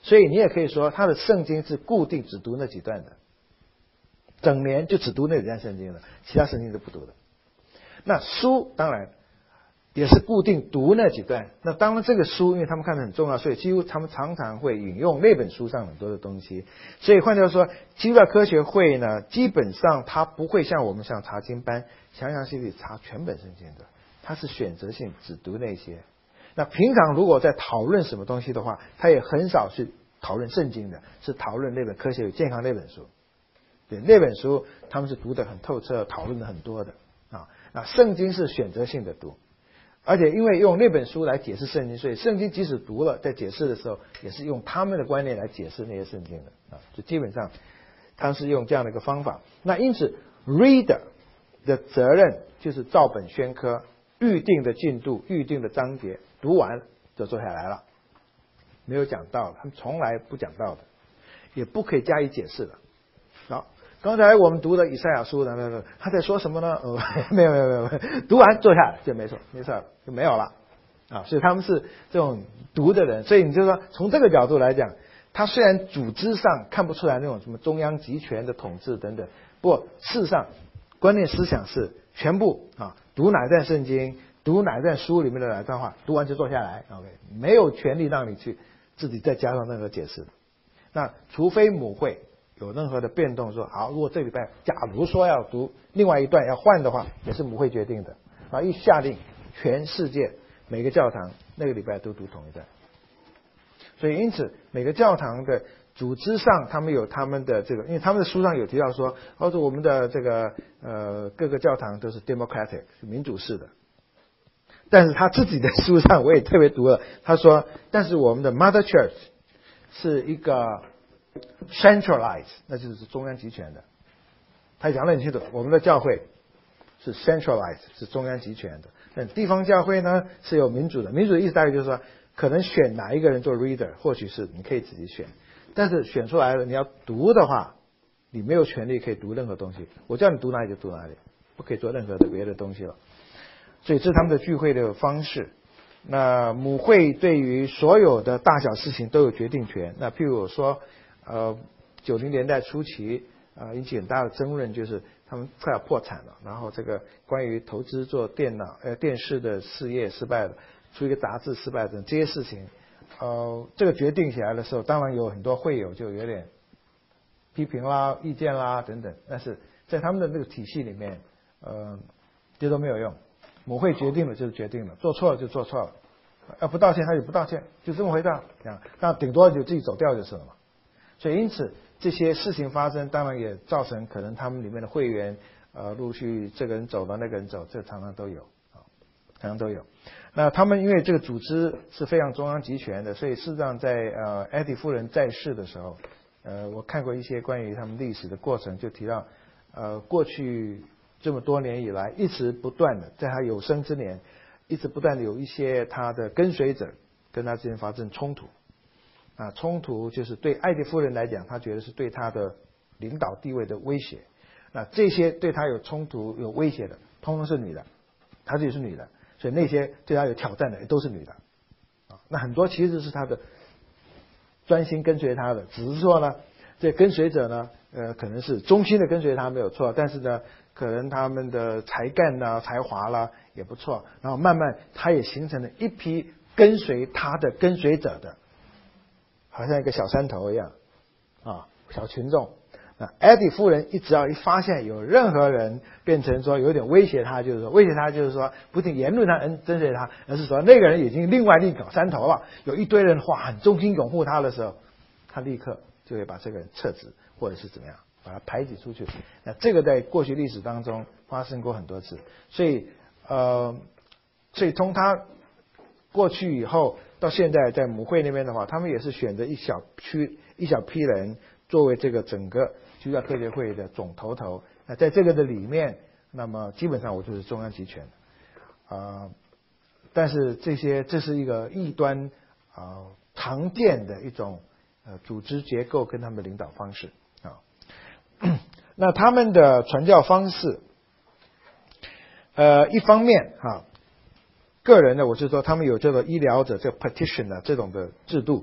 所以你也可以说他的圣经是固定只读那几段的，整年就只读那几段圣经的，其他圣经都不读的。那书当然也是固定读那几段。那当然这个书因为他们看得很重要，所以几乎他们常常会引用那本书上很多的东西。所以换句话说，基督教科学会呢，基本上它不会像我们像查经班详详细细查全本圣经的，它是选择性只读那些。那平常如果在讨论什么东西的话，他也很少是讨论圣经的，是讨论那本《科学与健康》那本书。对，那本书他们是读得很透彻，讨论的很多的啊。那圣经是选择性的读，而且因为用那本书来解释圣经，所以圣经即使读了，在解释的时候也是用他们的观念来解释那些圣经的啊。就基本上他是用这样的一个方法。那因此 reader 的责任就是照本宣科，预定的进度、预定的章节读完就坐下来了，没有讲道，他们从来不讲道的，也不可以加以解释的。好，刚才我们读的以赛亚书呢，他在说什么呢？没有，读完坐下来就没事了，就没有了啊。所以他们是这种读的人，所以你就说从这个角度来讲，他虽然组织上看不出来那种什么中央集权的统治等等，不过事实上观念思想是全部啊，读哪一段圣经，读哪一段书里面的哪一段话，读完就坐下来 ，OK， 没有权利让你去自己再加上任何解释。那除非母会有任何的变动，说好，如果这礼拜假如说要读另外一段要换的话，也是母会决定的啊，一下令全世界每个教堂那个礼拜都读同一段。所以因此每个教堂的组织上，他们有他们的这个，因为他们的书上有提到说，我们的这个各个教堂都是 democratic 是民主式的。但是他自己的书上我也特别读了，他说，但是我们的 Mother Church 是一个 centralized， 那就是中央集权的。他讲得很清楚，我们的教会是 centralized 是中央集权的，但地方教会呢是有民主的。民主的意思大概就是说，可能选哪一个人做 reader， 或许是你可以自己选，但是选出来了你要读的话，你没有权利可以读任何东西，我叫你读哪里就读哪里，不可以做任何的别的东西了。所以这是他们的聚会的方式。那母会对于所有的大小事情都有决定权。那譬如我说90年代初期引起很大的争论，就是他们快要破产了，然后这个关于投资做电视的事业失败了，出一个杂志失败等这些事情这个决定起来的时候，当然有很多会友就有点批评啦、意见啦等等，但是在他们的这个体系里面这都没有用。母会决定了就是决定了，做错了就做错了，要不道歉他就不道歉，就这么回事。那顶多就自己走掉就是了嘛。所以因此这些事情发生，当然也造成可能他们里面的会员陆续这个人走了那个人走，这常常都有常常都有。那他们因为这个组织是非常中央集权的，所以事实上在艾迪夫人在世的时候我看过一些关于他们历史的过程，就提到过去这么多年以来，一直不断的在他有生之年，一直不断的有一些他的跟随者跟他之间发生冲突冲突就是对艾迪夫人来讲，他觉得是对他的领导地位的威胁。那这些对他有冲突有威胁的通通是女的，他自己是女的，所以那些对他有挑战的也都是女的那很多其实是他的专心跟随他的，只是说呢这跟随者呢可能是忠心的跟随他没有错，但是呢可能他们的才干啦、才华啦也不错，然后慢慢他也形成了一批跟随他的跟随者的，好像一个小山头一样小群众。那艾迪夫人只要一发现有任何人变成说有点威胁他，就是说不仅言论上跟随他，而是说那个人已经另搞山头了，有一堆人很忠心拥护他的时候，他立刻就会把这个人撤职，或者是怎么样把他排挤出去。那这个在过去历史当中发生过很多次，所以从他过去以后到现在，在母会那边的话，他们也是选择一小批人作为这个整个基督教科学会的总头。那在这个的里面，那么基本上我就是中央集权但是这是一个异端常见的一种组织结构跟他们的领导方式那他们的传教方式一方面个人呢，我是说他们有这个医疗者这个 petition 这种的制度。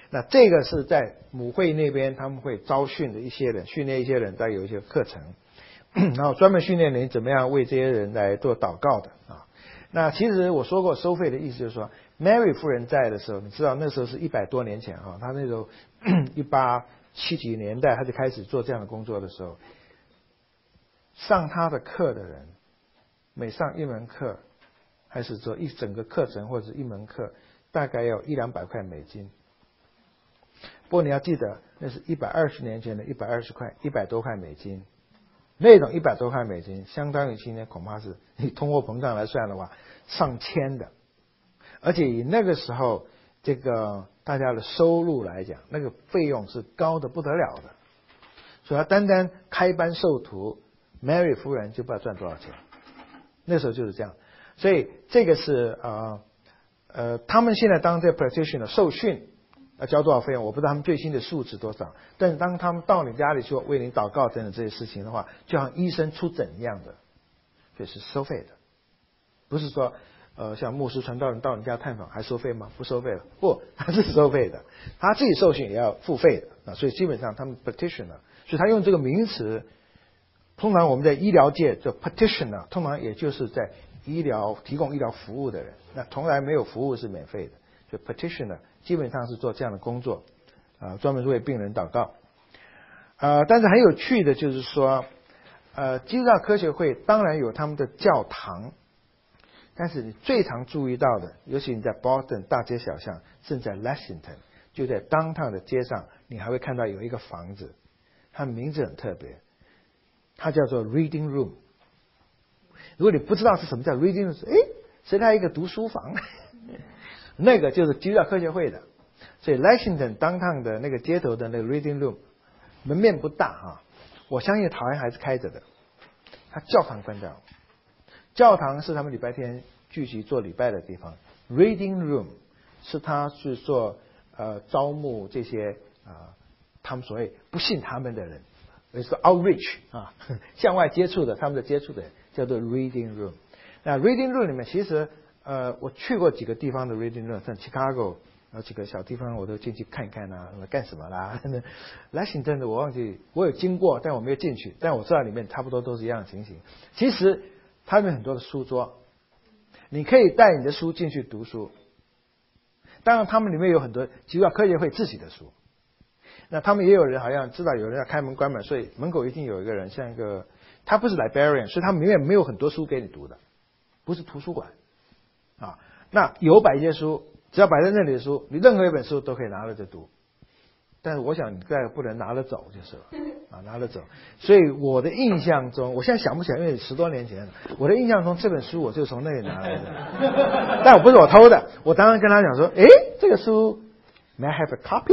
那这个是在母会那边他们会招训的一些人，训练一些人，再有一些课程，然后专门训练人怎么样为这些人来做祷告的啊。那其实我说过收费的意思就是说 ，Mary 夫人在的时候，你知道那时候是100多年前啊，她那时候1870几年代她就开始做这样的工作的时候，上她的课的人，每上一门课，还是做一整个课程或者一门课，大概要100-200块美金。不过你要记得，那是120年前的120块，100多块美金。那种100多块美金，相当于今天恐怕是你通货膨胀来算的话，上千的。而且以那个时候这个大家的收入来讲，那个费用是高的不得了的。所以他单单开班授徒 ，Mary 夫人就不知道赚多少钱。那时候就是这样。所以这个是他们现在当这个 practitioner 受训。交多少费用？我不知道他们最新的数值多少。但是当他们到你家里去为你祷告等等这些事情的话，就像医生出诊一样的，就是收费的。不是说像牧师传道人到你家探访还收费吗？不收费了，不，他是收费的。他自己受训也要付费的啊。所以基本上他们 practitioner， 所以他用这个名词，通常我们在医疗界叫 practitioner， 通常也就是在提供医疗服务的人。那从来没有服务是免费的。就 practitioner 基本上是做这样的工作，专门是为病人祷告。但是很有趣的就是说，基督教科学会当然有他们的教堂，但是你最常注意到的，尤其你在 Boston 大街小巷，甚至在 Lexington， 就在 downtown 的街上，你还会看到有一个房子，它的名字很特别，它叫做 Reading Room。如果你不知道是什么叫 Reading Room， 谁来一个读书房？那个就是基督教科学会的，所以 Lexington downtown 的那个街头的那个 Reading Room 门面不大啊，我相信桃园还是开着的。他教堂关掉，教堂是他们礼拜天聚集做礼拜的地方 ，Reading Room 是他去做招募这些他们所谓不信他们的人，也是 outreach 啊，向外接触的，他们的接触的人叫做 Reading Room。那 Reading Room 里面其实我去过几个地方的 Reading Room， 像 Chicago， 几个小地方我都进去看看啊，干什么啦？Lexington 的我忘记，我有经过，但我没有进去，但我知道里面差不多都是一样的情形。其实他们很多的书桌，你可以带你的书进去读书。当然，他们里面有很多基督教科学会自己的书。那他们也有人好像知道有人要开门关门，所以门口一定有一个人，像一个他不是 librarian， 所以他们里面没有很多书给你读的，不是图书馆。那有摆一些书，只要摆在那里的书，你任何一本书都可以拿了就读。但是我想你再不能拿了走就是了，拿了走。所以我的印象中，我现在想不起来，因为10多年前了。我的印象中这本书我就从那里拿来的，但我不是我偷的。我当时跟他讲说，这个书 May I have a copy？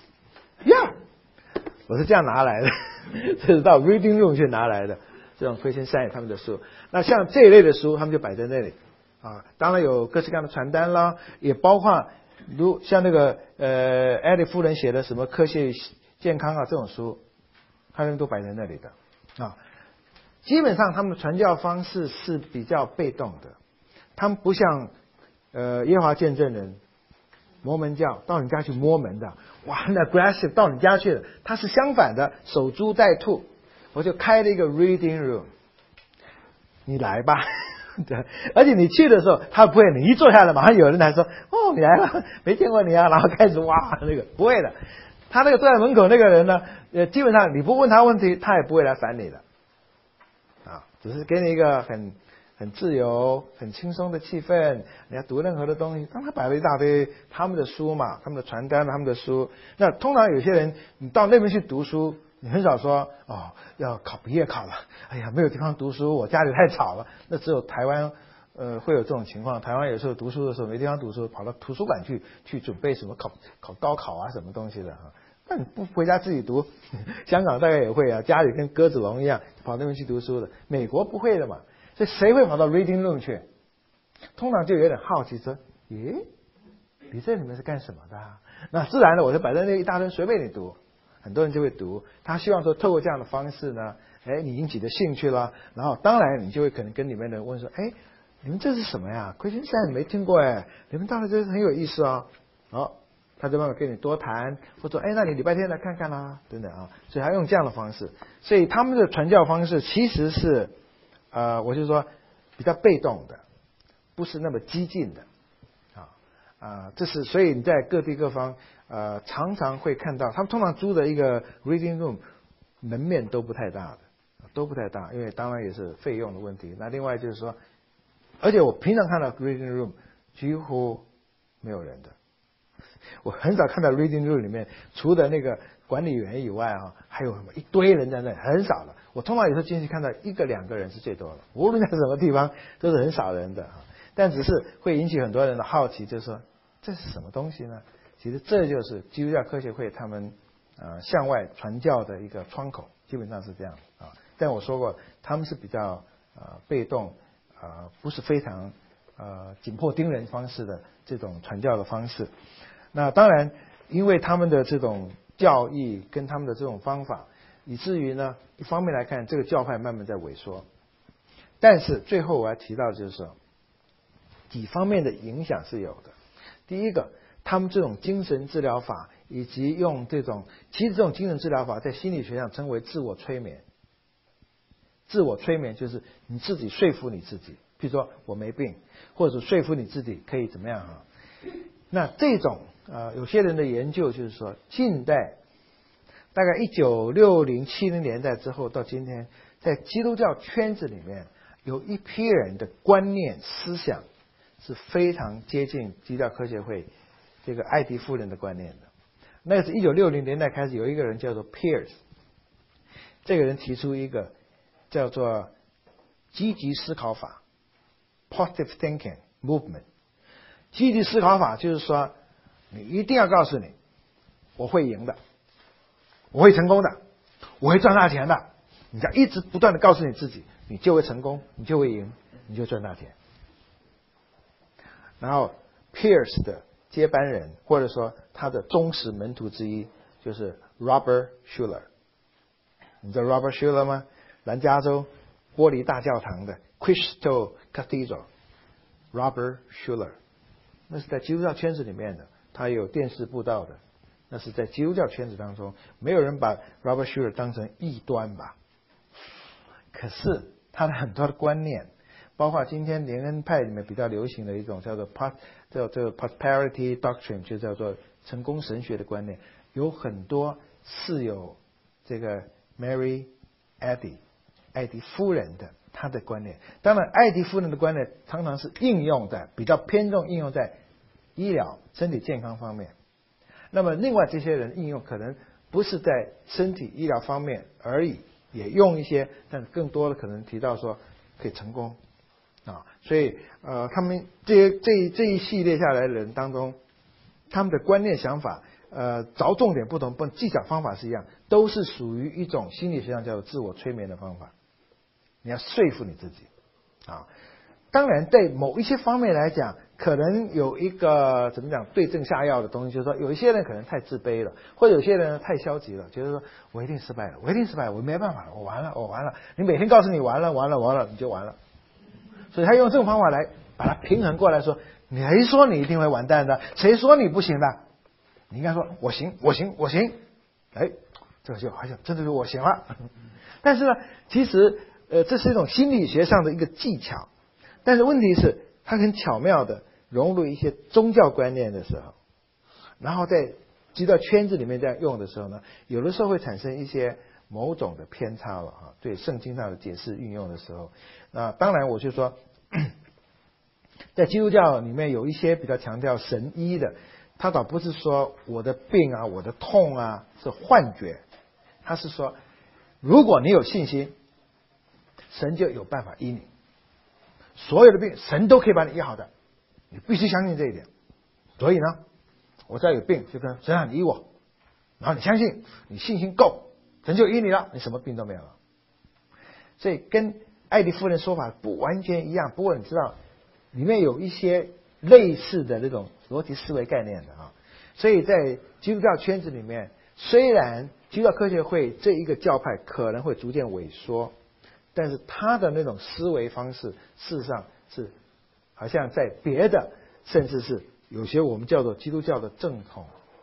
Yeah， 我是这样拿来的，这是到 Reading Room 去拿来的。这种Christian Science他们的书，那像这一类的书，他们就摆在那里。当然有各式各样的传单啦，也包括像那个艾利夫人写的什么科学健康啊这种书，他们都摆在那里的基本上他们传教方式是比较被动的，他们不像耶和华见证人、摩门教到你家去摸门的，哇，那 aggressive 到你家去了，他是相反的，守株待兔。我就开了一个 reading room， 你来吧。对，而且你去的时候，他不会，你一坐下来，马上有人来说，你来了，没见过你啊，然后开始哇，那个不会的。他那个坐在门口那个人呢，基本上你不问他问题，他也不会来烦你的，只是给你一个很自由、很轻松的气氛。你要读任何的东西，当他摆了一大堆他们的书嘛，他们的传单、他们的书。那通常有些人，你到那边去读书，你很少说要考毕业考了，哎呀没有地方读书，我家里太吵了。那只有台湾会有这种情况。台湾有时候读书的时候没地方读书，跑到图书馆去准备什么考高考啊什么东西的那你不回家自己读，香港大概也会家里跟鸽子笼一样跑那边去读书的。美国不会的嘛，所以谁会跑到 reading room 去？通常就有点好奇说，你这里面是干什么的那自然的我就摆在那一大堆随便你读。很多人就会读，他希望说透过这样的方式呢，你引起的兴趣了，然后当然你就会可能跟里面的人问说，你们这是什么呀？Christian Science没听过你们到底这是很有意思他就慢慢跟你多谈，或者那你礼拜天来看看啦，等等啊，所以他用这样的方式，所以他们的传教方式其实是我就说比较被动的，不是那么激进的这是所以你在各地各方常常会看到，他们通常租的一个 reading room 门面都不太大的，都不太大，因为当然也是费用的问题。那另外就是说，而且我平常看到 reading room 几乎没有人的，我很少看到 reading room 里面除了那个管理员以外还有什么一堆人在那里，很少了。我通常有时候进去看到1个2个人是最多的，无论在什么地方都是很少人的但只是会引起很多人的好奇，就是说这是什么东西呢？其实这就是基督教科学会他们向外传教的一个窗口，基本上是这样但我说过，他们是比较被动不是非常紧迫盯人方式的这种传教的方式。那当然，因为他们的这种教义跟他们的这种方法，以至于呢，一方面来看，这个教派慢慢在萎缩。但是最后我要提到就是说，几方面的影响是有的。第一个，他们这种精神治疗法，以及用这种，其实这种精神治疗法在心理学上称为自我催眠。自我催眠就是你自己说服你自己，比如说我没病，或者说服你自己可以怎么样那这种有些人的研究就是说，近代大概1960、70年代之后到今天，在基督教圈子里面，有一批人的观念思想是非常接近基督教科学会这个艾迪夫人的观念的。那是1960年代开始，有一个人叫做 Peirce， 这个人提出一个叫做积极思考法 （Positive Thinking Movement）。积极思考法就是说，你一定要告诉你，我会赢的，我会成功的，我会赚大钱的。你要一直不断的告诉你自己，你就会成功，你就会赢，你就赚大钱。然后 Peirce 的接班人，或者说他的忠实门徒之一，就是 Robert Schuller。你知道 Robert Schuller 吗？南加州玻璃大教堂的 Crystal Cathedral。Robert Schuller。那是在基督教圈子里面的，他有电视布道的，那是在基督教圈子当中，没有人把 Robert Schuller 当成异端吧。可是他的很多的观念，包括今天联恩派里面比较流行的一种叫做 prosperity doctrine， 就叫做成功神学的观念，有很多是有这个 Mary Eddy 艾迪夫人的他的观念。当然艾迪夫人的观念常常是应用在比较偏重应用在医疗身体健康方面，那么另外这些人应用可能不是在身体医疗方面而已，也用一些，但更多的可能提到说可以成功所以他们这一系列下来的人当中，他们的观念想法着重点不同，不技巧方法是一样，都是属于一种心理学上叫做自我催眠的方法。你要说服你自己当然在某一些方面来讲，可能有一个怎么讲对症下药的东西，就是说有一些人可能太自卑了，或者有些人太消极了，觉得说我一定失败了，我一定失败了，我没办法了，我完了。你每天告诉你完了，你就完了。所以他用这种方法来把它平衡过来，说谁说你一定会完蛋的，谁说你不行的，你应该说我行。这个就好像真的是我行了。但是呢，其实这是一种心理学上的一个技巧，但是问题是它很巧妙的融入一些宗教观念的时候，然后在基督教圈子里面这样用的时候呢，有的时候会产生一些某种的偏差了对圣经上的解释运用的时候，那当然我就说，在基督教里面有一些比较强调神医的，他倒不是说我的病我的痛是幻觉，他是说如果你有信心，神就有办法医你，所有的病神都可以把你医好的，你必须相信这一点。所以呢，我只要有病就跟神医我，然后你相信，你信心够，神就医你了，你什么病都没有了。所以跟艾迪夫人说法不完全一样，不过你知道里面有一些类似的那种逻辑思维概念的所以在基督教圈子里面，虽然基督教科学会这一个教派可能会逐渐萎缩，但是他的那种思维方式事实上是好像在别的，甚至是有些我们叫做基督教的正统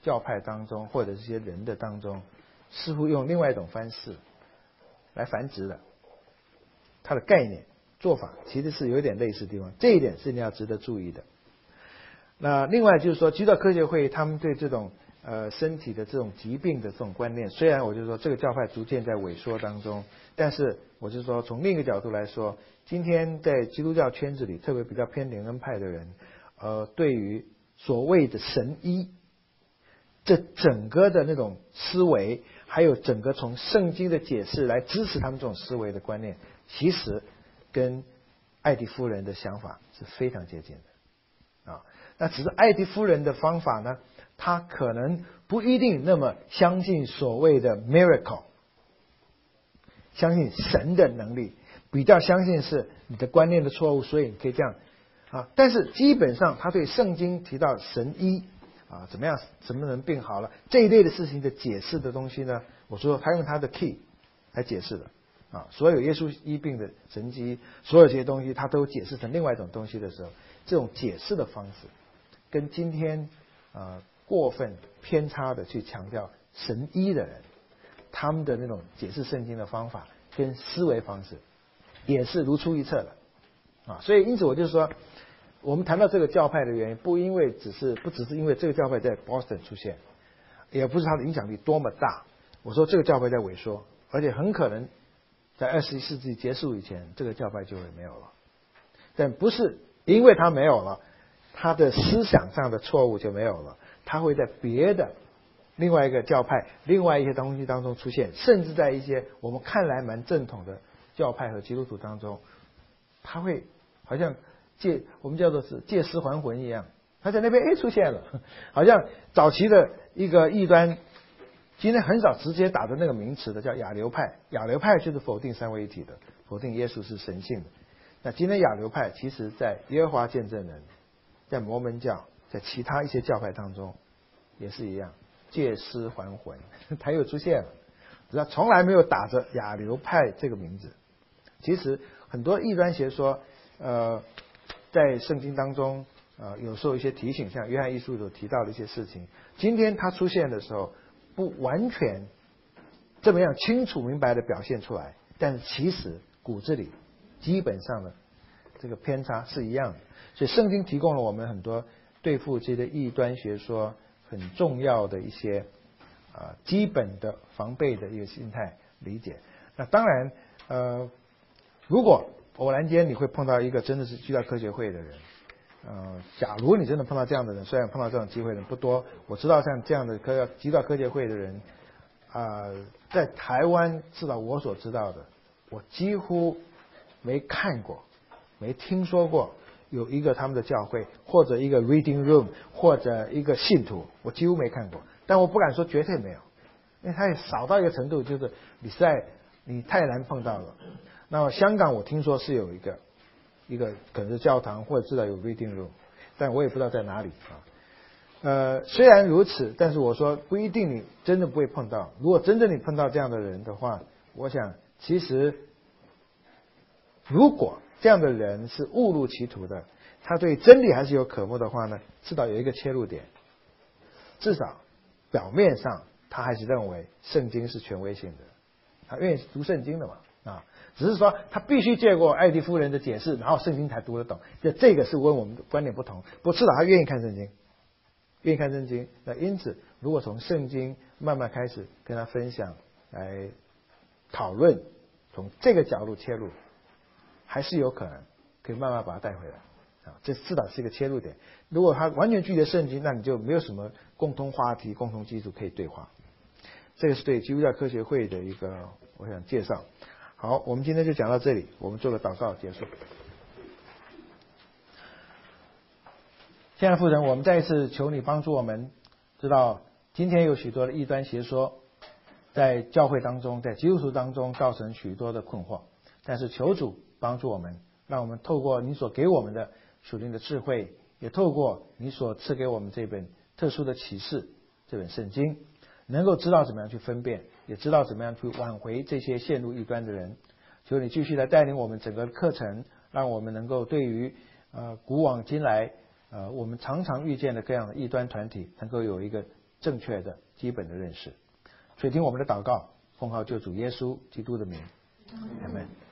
教派当中或者这些人的当中，似乎用另外一种方式来繁殖的，它的概念做法其实是有点类似的地方，这一点是你要值得注意的。那另外就是说，基督教科学会他们对这种身体的这种疾病的这种观念，虽然我就说这个教派逐渐在萎缩当中，但是我就说从另一个角度来说，今天在基督教圈子里，特别比较偏灵恩派的人，对于所谓的神医这整个的那种思维，还有整个从圣经的解释来支持他们这种思维的观念，其实跟艾迪夫人的想法是非常接近的啊。那只是艾迪夫人的方法呢，他可能不一定那么相信所谓的 miracle， 相信神的能力，比较相信是你的观念的错误，所以你可以这样啊。但是基本上他对圣经提到神医啊，怎么样什么人病好了这一类的事情的解释的东西呢，我说他用他的 key 来解释的啊，所有耶稣医病的神迹，所有这些东西他都解释成另外一种东西的时候，这种解释的方式跟今天过分偏差的去强调神医的人，他们的那种解释圣经的方法跟思维方式也是如出一辙的啊。所以因此我就说，我们谈到这个教派的原因，不只是因为这个教派在 Boston 出现，也不是它的影响力多么大。我说这个教派在萎缩，而且很可能在21世纪结束以前，这个教派就会没有了。但不是因为它没有了，他的思想上的错误就没有了，他会在别的另外一个教派、另外一些东西当中出现，甚至在一些我们看来蛮正统的教派和基督徒当中，他会好像我们叫做是借尸还魂一样，他在那边出现了，好像早期的一个异端，今天很少直接打着那个名词的叫亚流派，亚流派就是否定三位一体的，否定耶稣是神性的。那今天亚流派其实在耶和华见证人，在摩门教，在其他一些教派当中也是一样，借尸还魂，他又出现了，只要从来没有打着亚流派这个名字。其实很多异端邪说在圣经当中有时候一些提醒，像约翰一书所提到的一些事情，今天它出现的时候不完全这么样清楚明白的表现出来，但是其实骨子里基本上的这个偏差是一样的。所以圣经提供了我们很多对付这些异端邪说很重要的一些基本的防备的一个心态理解。那当然如果偶然间你会碰到一个真的是基督教科学会的人，假如你真的碰到这样的人，虽然碰到这种机会的人不多，我知道像这样的基督教科学会的人在台湾至少我所知道的，我几乎没看过没听说过有一个他们的教会或者一个 reading room 或者一个信徒，我几乎没看过，但我不敢说绝对没有，因为它也少到一个程度，就是你太难碰到了。那么香港我听说是有一个可能是教堂或者至少有 reading room， 但我也不知道在哪里虽然如此，但是我说不一定你真的不会碰到。如果真的你碰到这样的人的话，我想其实如果这样的人是误入歧途的，他对真理还是有渴慕的话呢，至少有一个切入点，至少表面上他还是认为圣经是权威性的，他愿意读圣经的嘛只是说他必须借过艾迪夫人的解释，然后圣经才读得懂。这个是跟我们的观点不同，不至少他愿意看圣经，愿意看圣经。那因此，如果从圣经慢慢开始跟他分享，来讨论，从这个角度切入，还是有可能可以慢慢把他带回来这至少是一个切入点。如果他完全拒绝圣经，那你就没有什么共同话题、共同基础可以对话。这个是对基督教科学会的一个我想介绍。好，我们今天就讲到这里，我们做个祷告结束。亲爱的父神，我们再一次求你帮助我们，知道今天有许多的异端邪说在教会当中，在基督徒当中造成许多的困惑，但是求主帮助我们，让我们透过你所给我们的属灵的智慧，也透过你所赐给我们这本特殊的启示，这本圣经，能够知道怎么样去分辨，也知道怎么样去挽回这些陷入异端的人。求你继续来带领我们整个课程，让我们能够对于古往今来我们常常遇见的各样的异端团体，能够有一个正确的基本的认识。所以听我们的祷告，奉靠救主耶稣基督的名，阿们。